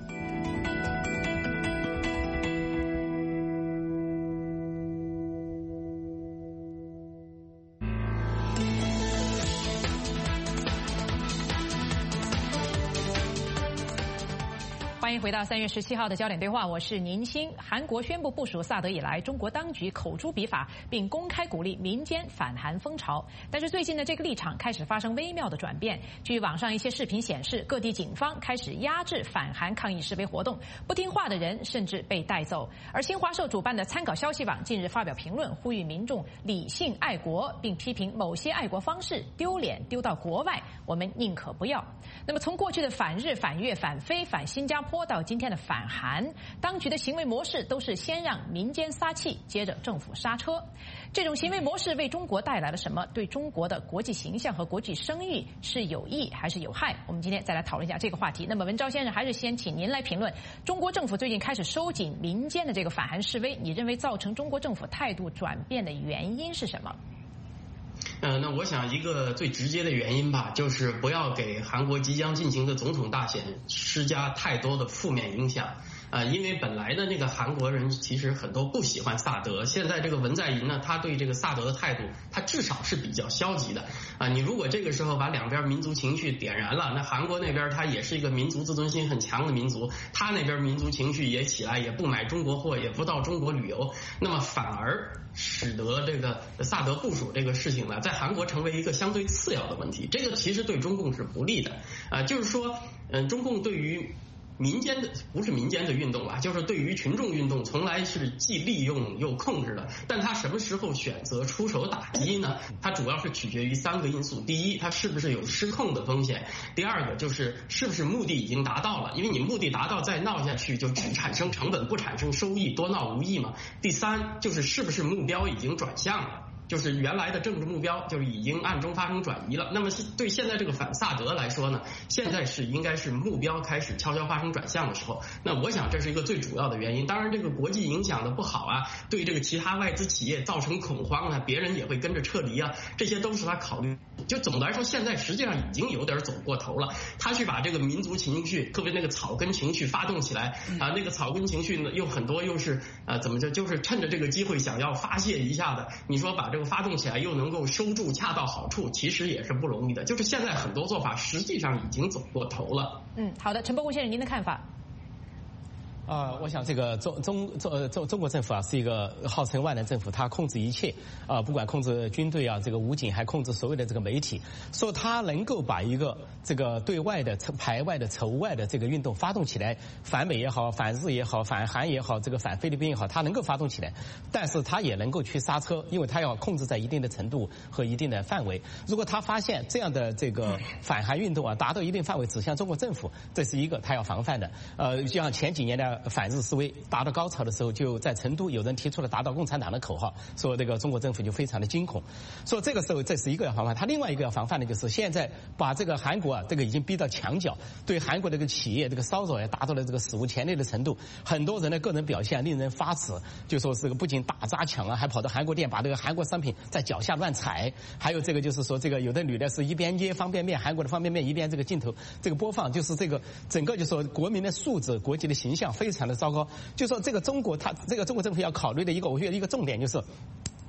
Speaker 1: 欢迎回到3月17号的焦点对话，我是宁鑫。韩国宣布部署萨德以来，中国当局口诛笔伐，并公开鼓励民间反韩风潮。但是最近的这个立场开始发生微妙的转变。据网上一些视频显示，各地警方开始压制反韩抗议示威活动，不听话的人甚至被带走。而新华社主办的参考消息网近日发表评论，呼吁民众理性爱国，并批评某些爱国方式丢脸丢到国外，我们宁可不要。那么从过去的反日、反越、反非、反新加坡到今天的反韩，当局的行为模式都是先让民间撒气，接着政府刹车。这种行为模式为中国带来了什么？对中国的国际形象和国际声誉是有益还是有害？我们今天再来讨论一下这个话题。那么文昭先生，还是先请您来评论中国政府最近开始收紧民间的这个反韩示威，你认为造成中国政府态度转变的原因是什么？
Speaker 2: 那我想一个最直接的原因吧，就是不要给韩国即将进行的总统大选施加太多的负面影响。因为本来的那个韩国人其实很多不喜欢萨德，现在这个文在寅呢，他对这个萨德的态度，他至少是比较消极的。你如果这个时候把两边民族情绪点燃了，那韩国那边他也是一个民族自尊心很强的民族，他那边民族情绪也起来，也不买中国货，也不到中国旅游，那么反而使得这个萨德部署这个事情呢，在韩国成为一个相对次要的问题，这个其实对中共是不利的。就是说，中共对于民间的不是民间的运动吧，就是对于群众运动从来是既利用又控制的，但他什么时候选择出手打击呢？它主要是取决于3个因素：第一，它是不是有失控的风险；第二个就是是不是目的已经达到了，因为你目的达到再闹下去就只产生成本不产生收益，多闹无益嘛。第三就是是不是目标已经转向了。就是原来的政治目标就是已经暗中发生转移了。那么对现在这个反萨德来说呢，现在是应该是目标开始悄悄发生转向的时候。那我想这是一个最主要的原因。当然这个国际影响的不好啊，对这个其他外资企业造成恐慌啊，别人也会跟着撤离啊，这些都是他考虑。就总的来说，现在实际上已经有点走过头了。他去把这个民族情绪，特别那个草根情绪发动起来啊，那个草根情绪呢又很多又是怎么就是趁着这个机会想要发泄一下的。你说把这个发动起来又能够收住恰到好处，其实也是不容易的。就是现在很多做法实际上已经走过头了。
Speaker 1: 好的，陈伯公先生，您的看法？
Speaker 5: 我想这个中国政府啊是一个号称万能政府，它控制一切不管控制军队啊，这个武警，还控制所有的这个媒体，说它能够把一个这个对外的排外的仇外的这个运动发动起来，反美也好，反日也好，反韩也好，这个反菲律宾也好，它能够发动起来，但是它也能够去刹车，因为它要控制在一定的程度和一定的范围。如果它发现这样的这个反韩运动啊达到一定范围指向中国政府，这是一个它要防范的。就像前几年的反日示威达到高潮的时候，就在成都有人提出了打倒共产党的口号，说这个中国政府就非常的惊恐。说这个时候这是一个要防范，他另外一个要防范的就是现在把这个韩国啊这个已经逼到墙角，对韩国这个企业这个骚扰也达到了这个史无前例的程度，很多人的个人表现令人发指，就说这个不仅打砸抢啊，还跑到韩国店把这个韩国商品在脚下乱踩，还有这个就是说这个有的女的是一边捏方便面，韩国的方便面，一边这个镜头这个播放，就是这个整个就说国民的素质、国际的形象非常的糟糕。就说这个中国，他这个中国政府要考虑的一个，我觉得一个重点就是，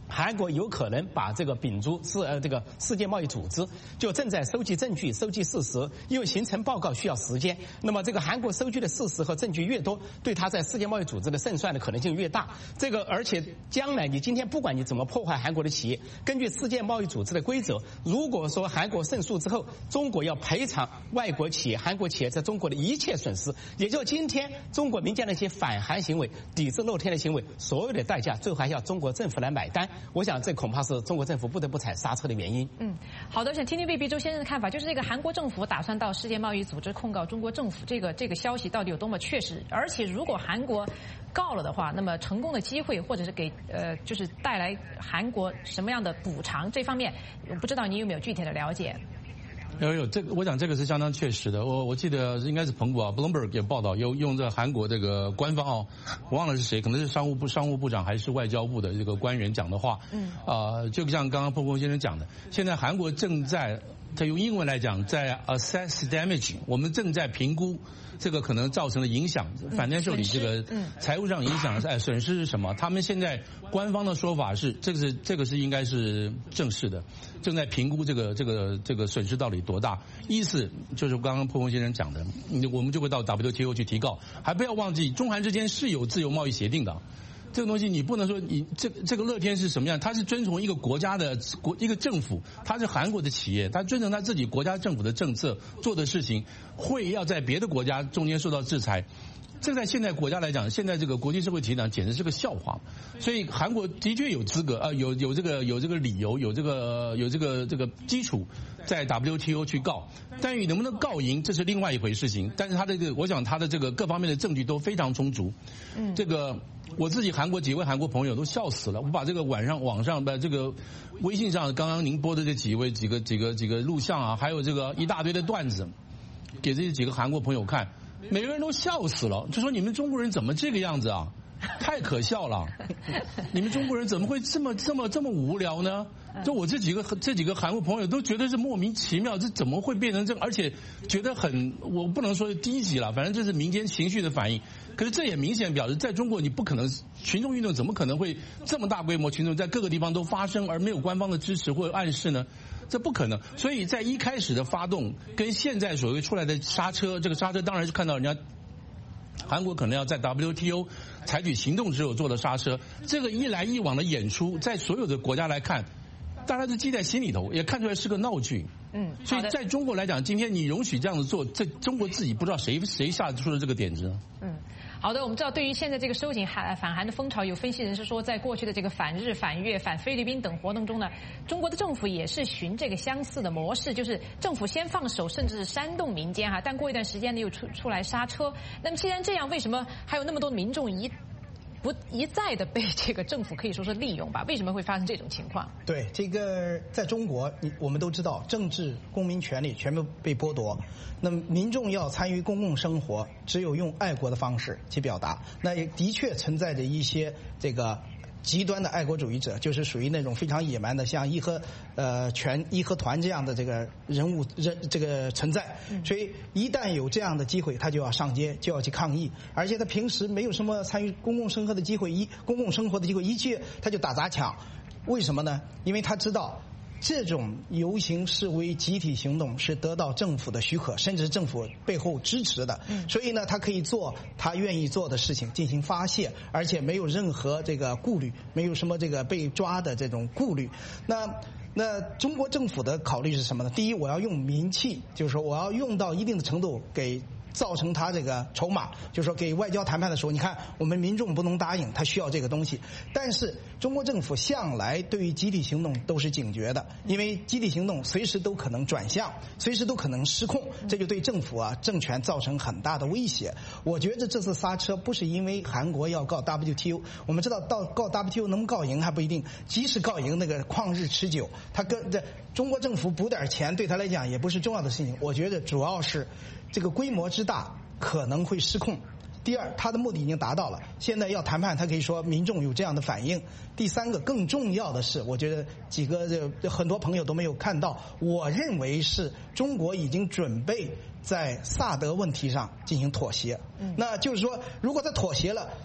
Speaker 5: 韩国有可能把这个秉烛这个世界贸易组织就正在收集证据、收集事实，因为形成报告需要时间。那么这个韩国收集的事实和证据越多，对他在世界贸易组织的胜算的可能性越大。这个而且将来你今天不管你怎么破坏韩国的企业，根据世界贸易组织的规则，如果说韩国胜诉之后，中国要赔偿外国企业、韩国企业在中国的一切损失，也就今天中国民间的一些反韩行为、抵制露天的行为，所有的代价最后还要中国政府来买单。我想这恐怕是中国政府不得不踩刹车的原因。
Speaker 1: 好的，想听听魏必周先生的看法，就是这个韩国政府打算到世界贸易组织控告中国政府，这个消息到底有多么确实？而且如果韩国告了的话，那么成功的机会或者是给就是带来韩国什么样的补偿，这方面我不知道你有没有具体的了解？
Speaker 3: 有这个，我想这个是相当确实的。我记得应该是彭博Bloomberg 也报道，用这韩国这个官方我忘了是谁，可能是商务部长还是外交部的这个官员讲的话。就像刚刚彭博先生讲的，现在韩国正在，他用英文来讲，在 assess damage， 我们正在评估这个可能造成的影响，反正受理这个财务上影响，损失是什么？他们现在官方的说法是，这个是应该是正式的，正在评估这个损失到底多大。意思就是刚刚彭博先生讲的，我们就会到 WTO 去提告，还不要忘记中韩之间是有自由贸易协定的。这个东西你不能说你这个乐天是什么样？它是遵从一个国家的一个政府，它是韩国的企业，它遵从它自己国家政府的政策做的事情，会要在别的国家中间受到制裁。这在现在国家来讲，现在这个国际社会体量简直是个笑话。所以韩国的确有资格有这个理由，有这个基础在 WTO 去告，但是能不能告赢这是另外一回事情。但是我想他的这个各方面的证据都非常充足。这个我自己几位韩国朋友都笑死了。我把这个网上这个微信上刚刚您播的这几个录像啊，还有这个一大堆的段子，给这几个韩国朋友看。每个人都笑死了，就说你们中国人怎么这个样子啊？太可笑了！你们中国人怎么会这么无聊呢？就我这几个韩国朋友都觉得是莫名其妙，这怎么会变成这个？而且觉得我不能说低级了，反正这是民间情绪的反应。可是这也明显表示，在中国你不可能群众运动怎么可能会这么大规模群众在各个地方都发生，而没有官方的支持或者暗示呢？这不可能。所以在一开始的发动跟现在所谓出来的刹车，这个刹车当然是看到人家韩国可能要在 WTO 采取行动之后做的刹车。这个一来一往的演出，在所有的国家来看，大家都记在心里头，也看出来是个闹剧。所以在中国来讲，今天你容许这样子做，这中国自己不知道谁下出了这个点子。
Speaker 1: 好的，我们知道对于现在这个收紧反韩的风潮，有分析人士说，在过去的这个反日、反越、反菲律宾等活动中呢，中国的政府也是循这个相似的模式，就是政府先放手，甚至是煽动民间但过一段时间呢又出来刹车。那么既然这样，为什么还有那么多的民众一再的被这个政府可以说是利用吧？为什么会发生这种情况？
Speaker 4: 对，这个在中国，我们都知道，政治公民权利全部被剥夺。那么民众要参与公共生活，只有用爱国的方式去表达。那也的确存在着一些这个极端的爱国主义者，就是属于那种非常野蛮的，像义和团这样的这个这个存在。所以一旦有这样的机会，他就要上街，就要去抗议。而且他平时没有什么参与公共生活的机会，一去他就打砸抢。为什么呢？因为他知道这种游行示威集体行动是得到政府的许可，甚至政府背后支持的。所以呢，他可以做他愿意做的事情进行发泄，而且没有任何这个顾虑，没有什么这个被抓的这种顾虑。那中国政府的考虑是什么呢？第一，我要用民气，就是说我要用到一定的程度给造成他这个筹码，就是说给外交谈判的时候，你看我们民众不能答应，他需要这个东西。但是中国政府向来对于集体行动都是警觉的，因为集体行动随时都可能转向，随时都可能失控，这就对政府政权造成很大的威胁。我觉得这次刹车不是因为韩国要告 WTO， 我们知道告 WTO 能告赢还不一定，即使告赢那个旷日持久，他跟这中国政府补点钱对他来讲也不是重要的事情。我觉得主要是这个规模之大可能会失控。第二，他的目的已经达到了，现在要谈判，他可以说民众有这样的反应。第三个，更重要的是，我觉得很多朋友都没有看到，我认为是中国已经准备在萨德问题上进行妥协。那就是说，如果他妥协了，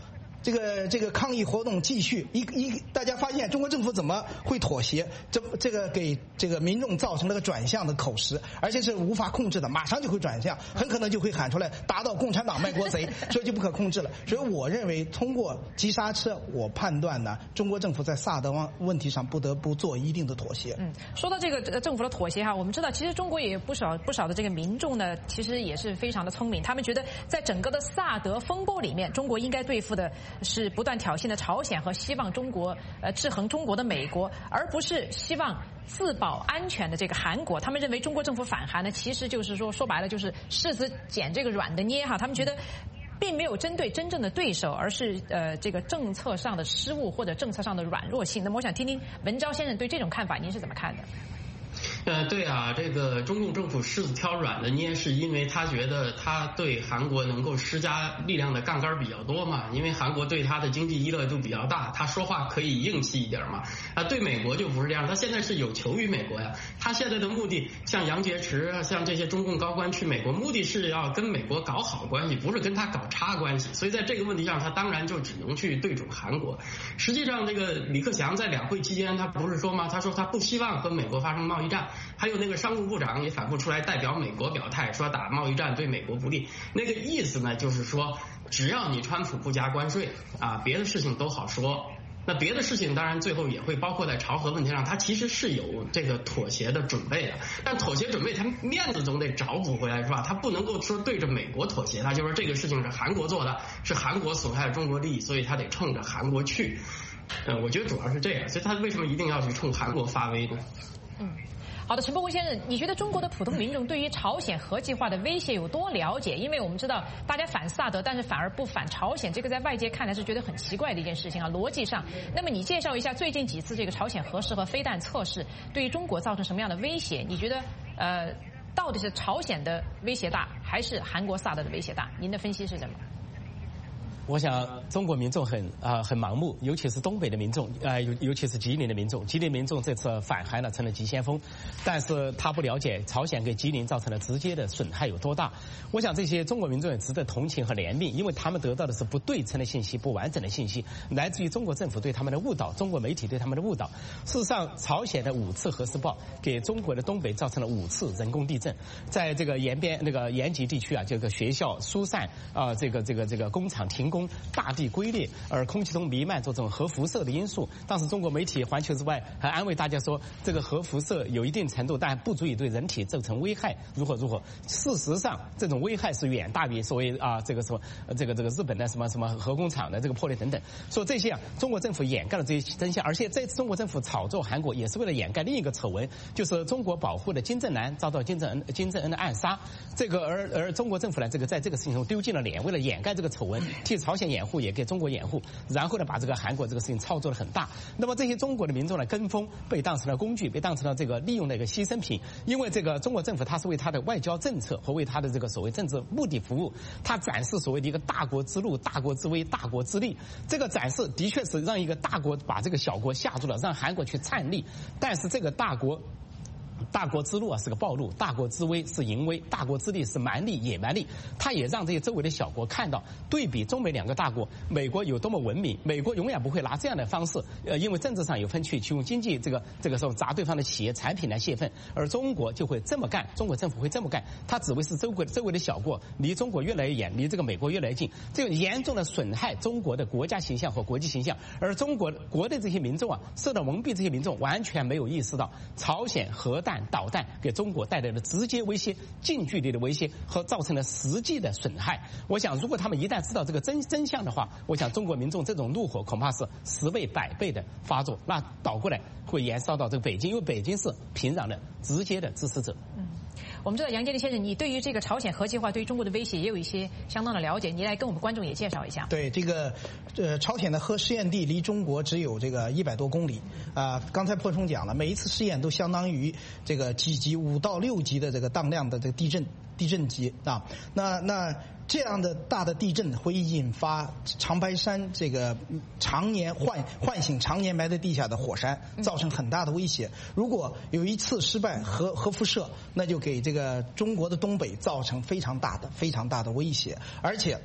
Speaker 4: 这个抗议活动继续，大家发现中国政府怎么会妥协？这个给这个民众造成了个转向的口实，而且是无法控制的，马上就会转向，很可能就会喊出来打倒共产党卖国贼，所以就不可控制了。所以我认为通过急刹车，我判断呢，中国政府在萨德问题上不得不做一定的妥协。
Speaker 1: 说到这个政府的妥协哈，我们知道其实中国也有不少的这个民众呢，其实也是非常的聪明，他们觉得在整个的萨德风波里面，中国应该对付的是不断挑衅的朝鲜和希望中国制衡中国的美国，而不是希望自保安全的这个韩国。他们认为中国政府反韩呢，其实就是说白了就是柿子捡这个软的捏哈。他们觉得并没有针对真正的对手，而是这个政策上的失误或者政策上的软弱性。那么我想听听文昭先生对这种看法您是怎么看的？
Speaker 2: 对啊，这个中共政府柿子挑软的捏，是因为他觉得他对韩国能够施加力量的杠杆比较多嘛，因为韩国对他的经济依赖度比较大，他说话可以硬气一点嘛。对美国就不是这样，他现在是有求于美国呀。他现在的目的，像杨洁篪像这些中共高官去美国，目的是要跟美国搞好关系，不是跟他搞差关系。所以在这个问题上，他当然就只能去对准韩国。实际上，这个李克强在两会期间，他不是说吗？他说他不希望和美国发生贸易战。还有那个商务部长也反复出来代表美国表态，说打贸易战对美国不利。那个意思呢，就是说只要你川普不加关税啊，别的事情都好说。那别的事情当然最后也会包括在朝核问题上，他其实是有这个妥协的准备的。但妥协准备，他面子总得找补回来是吧？他不能够说对着美国妥协，他就说这个事情是韩国做的，是韩国损害了中国利益，所以他得冲着韩国去。我觉得主要是这样，所以他为什么一定要去冲韩国发威呢？
Speaker 1: 好的，陈伯公先生，你觉得中国的普通民众对于朝鲜核计划的威胁有多了解？因为我们知道大家反萨德，但是反而不反朝鲜，这个在外界看来是觉得很奇怪的一件事情啊，逻辑上。那么你介绍一下最近几次这个朝鲜核试和飞弹测试对于中国造成什么样的威胁？你觉得到底是朝鲜的威胁大，还是韩国萨德的威胁大？您的分析是什么？
Speaker 5: 我想中国民众很盲目，尤其是东北的民众，尤其是吉林的民众。吉林民众这次反韩呢成了急先锋，但是他不了解朝鲜给吉林造成的直接的损害有多大。我想这些中国民众也值得同情和怜悯，因为他们得到的是不对称的信息、不完整的信息，来自于中国政府对他们的误导，中国媒体对他们的误导。事实上，朝鲜的5次核试爆给中国的东北造成了5次人工地震，在这个延吉地区啊，这个学校疏散这个工厂停工。大地龟裂，而空气中弥漫着这种核辐射的因素。当时中国媒体《环球时报》还安慰大家说，这个核辐射有一定程度，但不足以对人体造成危害，如何。事实上，这种危害是远大于所谓这个日本的什么核工厂的这个破裂等等。说这些中国政府掩盖了这些真相，而且这次中国政府炒作韩国也是为了掩盖另一个丑闻，就是中国保护的金正男遭到金正恩的暗杀。这个而中国政府呢，在这个事情中丢尽了脸，为了掩盖这个丑闻，替朝鲜掩护也给中国掩护，然后呢把这个韩国这个事情操作得很大。那么这些中国的民众呢跟风，被当成了工具，被当成了这个利用的一个牺牲品。因为这个中国政府它是为它的外交政策和为它的这个所谓政治目的服务，它展示所谓的一个大国之路、大国之威、大国之力。这个展示的确是让一个大国把这个小国吓住了，让韩国去颤栗。但是这个大国之路是个暴露，大国之威是淫威，大国之力是蛮力、野蛮力。它也让这些周围的小国看到，对比中美2个大国，美国有多么文明。美国永远不会拿这样的方式，因为政治上有分歧，去用经济这个时候砸对方的企业产品来泄愤。而中国就会这么干，中国政府会这么干，它只会是周围的小国离中国越来越远，离这个美国越来越近，这个严重的损害中国的国家形象和国际形象。而中国的这些民众受到蒙蔽，这些民众完全没有意识到朝鲜核弹、导弹给中国带来的直接威胁、近距离的威胁和造成了实际的损害。我想，如果他们一旦知道这个真相的话，我想中国民众这种怒火恐怕是10倍、100倍的发作，那倒过来会延烧到这个北京，因为北京是平壤的直接的支持者。
Speaker 1: 我们知道杨洁篪先生，你对于这个朝鲜核计划对于中国的威胁也有一些相当的了解，你来跟我们观众也介绍一下。
Speaker 4: 对，这个朝鲜的核试验地离中国只有这个100多公里刚才破冲讲了，每一次试验都相当于这个几级5到6级的这个当量的这个地震级那这样的大的地震会引发长白山这个常年唤醒常年埋在地下的火山，造成很大的威胁。如果有一次失败核辐射，那就给这个中国的东北造成非常大的威胁。而且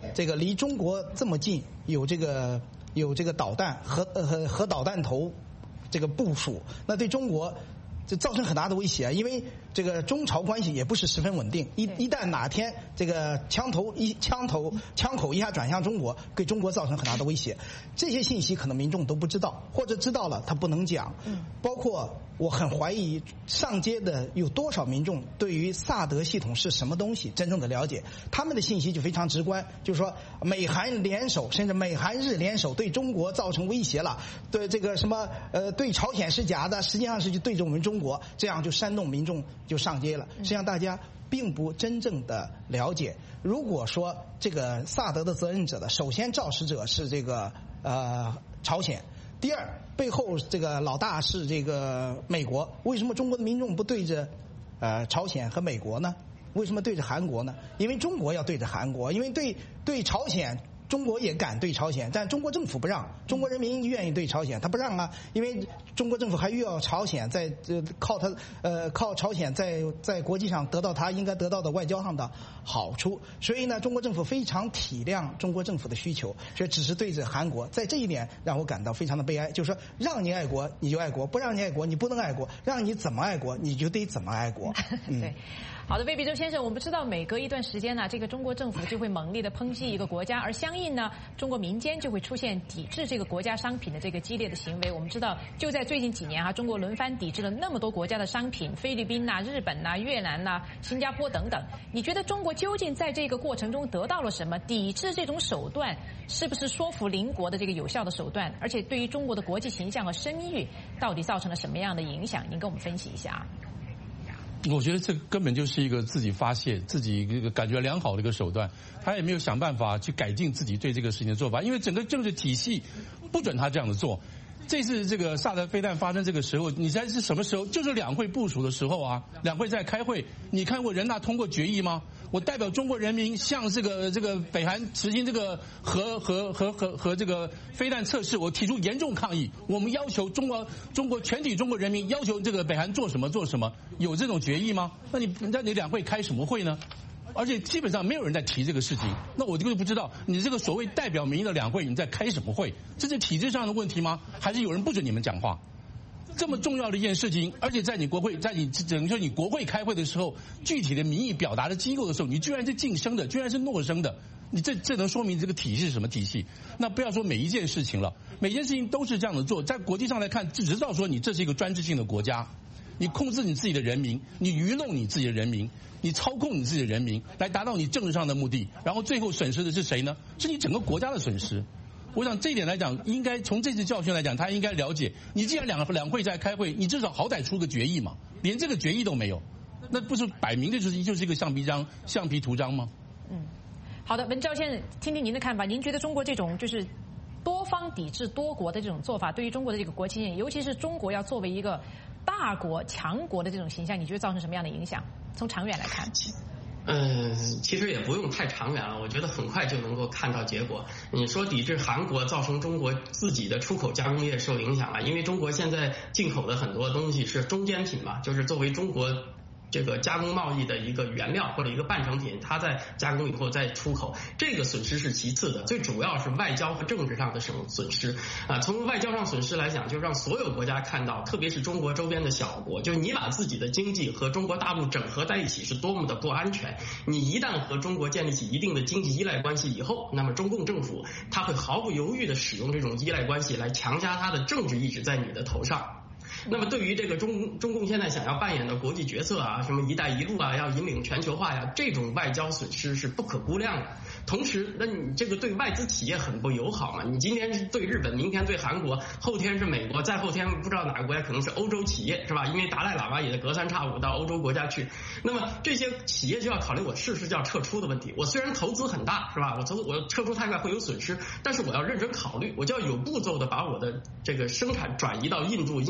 Speaker 4: 这个离中国这么近，有这个导弹核导弹头这个部署，那对中国这造成很大的威胁，因为这个中朝关系也不是十分稳定，一旦哪天这个枪口一下转向中国，对中国造成很大的威胁。这些信息可能民众都不知道，或者知道了他不能讲。包括我很怀疑上街的有多少民众对于萨德系统是什么东西真正的了解，他们的信息就非常直观，就是说美韩联手，甚至美韩日联手对中国造成威胁了，对这个什么对朝鲜是假的，实际上是就对着我们中国，这样就煽动民众就上街了。实际上大家并不真正的了解。如果说这个萨德的责任者的首先肇事者是这个朝鲜，第二背后这个老大是这个美国，为什么中国的民众不对着朝鲜和美国呢？为什么对着韩国呢？因为中国要对着韩国，因为对朝鲜中国也敢对朝鲜，但中国政府不让，中国人民愿意对朝鲜，他不让啊，因为中国政府还需要朝鲜靠朝鲜在国际上得到他应该得到的外交上的好处，所以呢，中国政府非常体谅中国政府的需求，所以只是对着韩国。在这一点让我感到非常的悲哀，就是说让你爱国你就爱国，不让你爱国你不能爱国，让你怎么爱国你就得怎么爱国。
Speaker 1: 对。好的，魏必洲先生，我们知道每隔一段时间呢，这个中国政府就会猛烈的抨击一个国家，而相应呢，中国民间就会出现抵制这个国家商品的这个激烈的行为。我们知道，就在最近几年中国轮番抵制了那么多国家的商品，菲律宾日本越南新加坡等等。你觉得中国究竟在这个过程中得到了什么？抵制这种手段是不是说服邻国的这个有效的手段？而且对于中国的国际形象和声誉，到底造成了什么样的影响？您跟我们分析一下。
Speaker 3: 我觉得这根本就是一个自己发泄、自己这个感觉良好的一个手段，他也没有想办法去改进自己对这个事情的做法，因为整个政治体系不准他这样子做。这次这个萨德飞弹发生这个时候，你猜是什么时候？就是两会部署的时候啊，两会在开会。你看过人大通过决议吗？我代表中国人民向这个北韩实行这个和这个飞弹测试，我提出严重抗议。我们要求中国全体中国人民要求这个北韩做什么，有这种决议吗？那你两会开什么会呢？而且基本上没有人在提这个事情，那我就不知道你这个所谓代表民意的两会你在开什么会？这是体制上的问题吗？还是有人不准你们讲话？这么重要的一件事情，而且在你国会，在你整个你国会开会的时候，具体的民意表达的机构的时候，你居然是晋升的，居然是诺升的，你这能说明这个体系是什么体系？那不要说每一件事情了，每件事情都是这样的做，在国际上来看，只知道说你这是一个专制性的国家，你控制你自己的人民，你愚弄你自己的人民，你操控你自己的人民，来达到你政治上的目的，然后最后损失的是谁呢？是你整个国家的损失。我想这一点来讲，应该从这次教训来讲，他应该了解，你既然两会在开会，你至少好歹出个决议嘛，连这个决议都没有，那不是摆明的就是一个橡皮图章吗？
Speaker 1: 好的，文昭先生，听听您的看法，您觉得中国这种就是多方抵制多国的这种做法，对于中国的这个国情，尤其是中国要作为一个大国强国的这种形象，你觉得造成什么样的影响？从长远来看。
Speaker 2: 其实也不用太长远了，我觉得很快就能够看到结果。你说抵制韩国造成中国自己的出口加工业受影响了，因为中国现在进口的很多东西是中间品嘛，就是作为中国这个加工贸易的一个原料或者一个半成品，它在加工以后再出口，这个损失是其次的，最主要是外交和政治上的损失啊。从外交上损失来讲，就让所有国家看到，特别是中国周边的小国，就是你把自己的经济和中国大陆整合在一起是多么的不安全。你一旦和中国建立起一定的经济依赖关系以后，那么中共政府他会毫不犹豫地使用这种依赖关系来强加他的政治意志在你的头上。那么对于这个中共现在想要扮演的国际角色啊，什么一带一路啊，要引领全球化呀，这种外交损失是不可估量的。同时，那你这个对外资企业很不友好嘛？你今天是对日本，明天对韩国，后天是美国，再后天不知道哪个国家可能是欧洲企业，是吧？因为达赖喇嘛也隔三差五到欧洲国家去，那么这些企业就要考虑我是不是要撤出的问题。我虽然投资很大，是吧？我撤出太快会有损失，但是我要认真考虑，我就要有步骤的把我的这个生产转移到印度尼西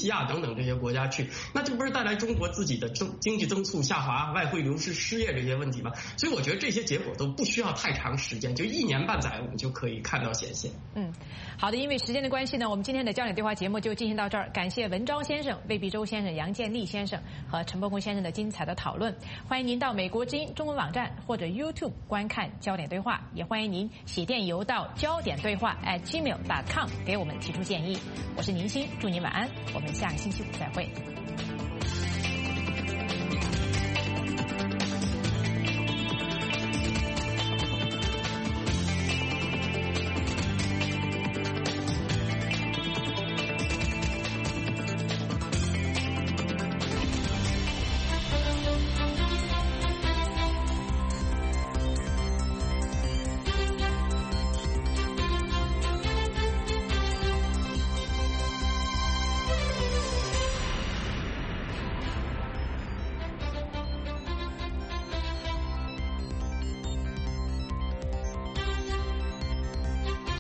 Speaker 2: 西亚等等这些国家去，那这不是带来中国自己的经济增速下滑、外汇流失、失业这些问题吗？所以我觉得这些结果都不需要太长时间，就1年半载我们就可以看到显现。
Speaker 1: 好的，因为时间的关系呢，我们今天的焦点对话节目就进行到这儿。感谢文昭先生、魏必洲先生、杨建立先生和陈伯公先生的精彩的讨论。欢迎您到美国之音中文网站或者 YouTube 观看焦点对话，也欢迎您写电邮到焦点对话@gmail.com 给我们提出建议。我是宁鑫，祝您晚安，我们下个星期五再会。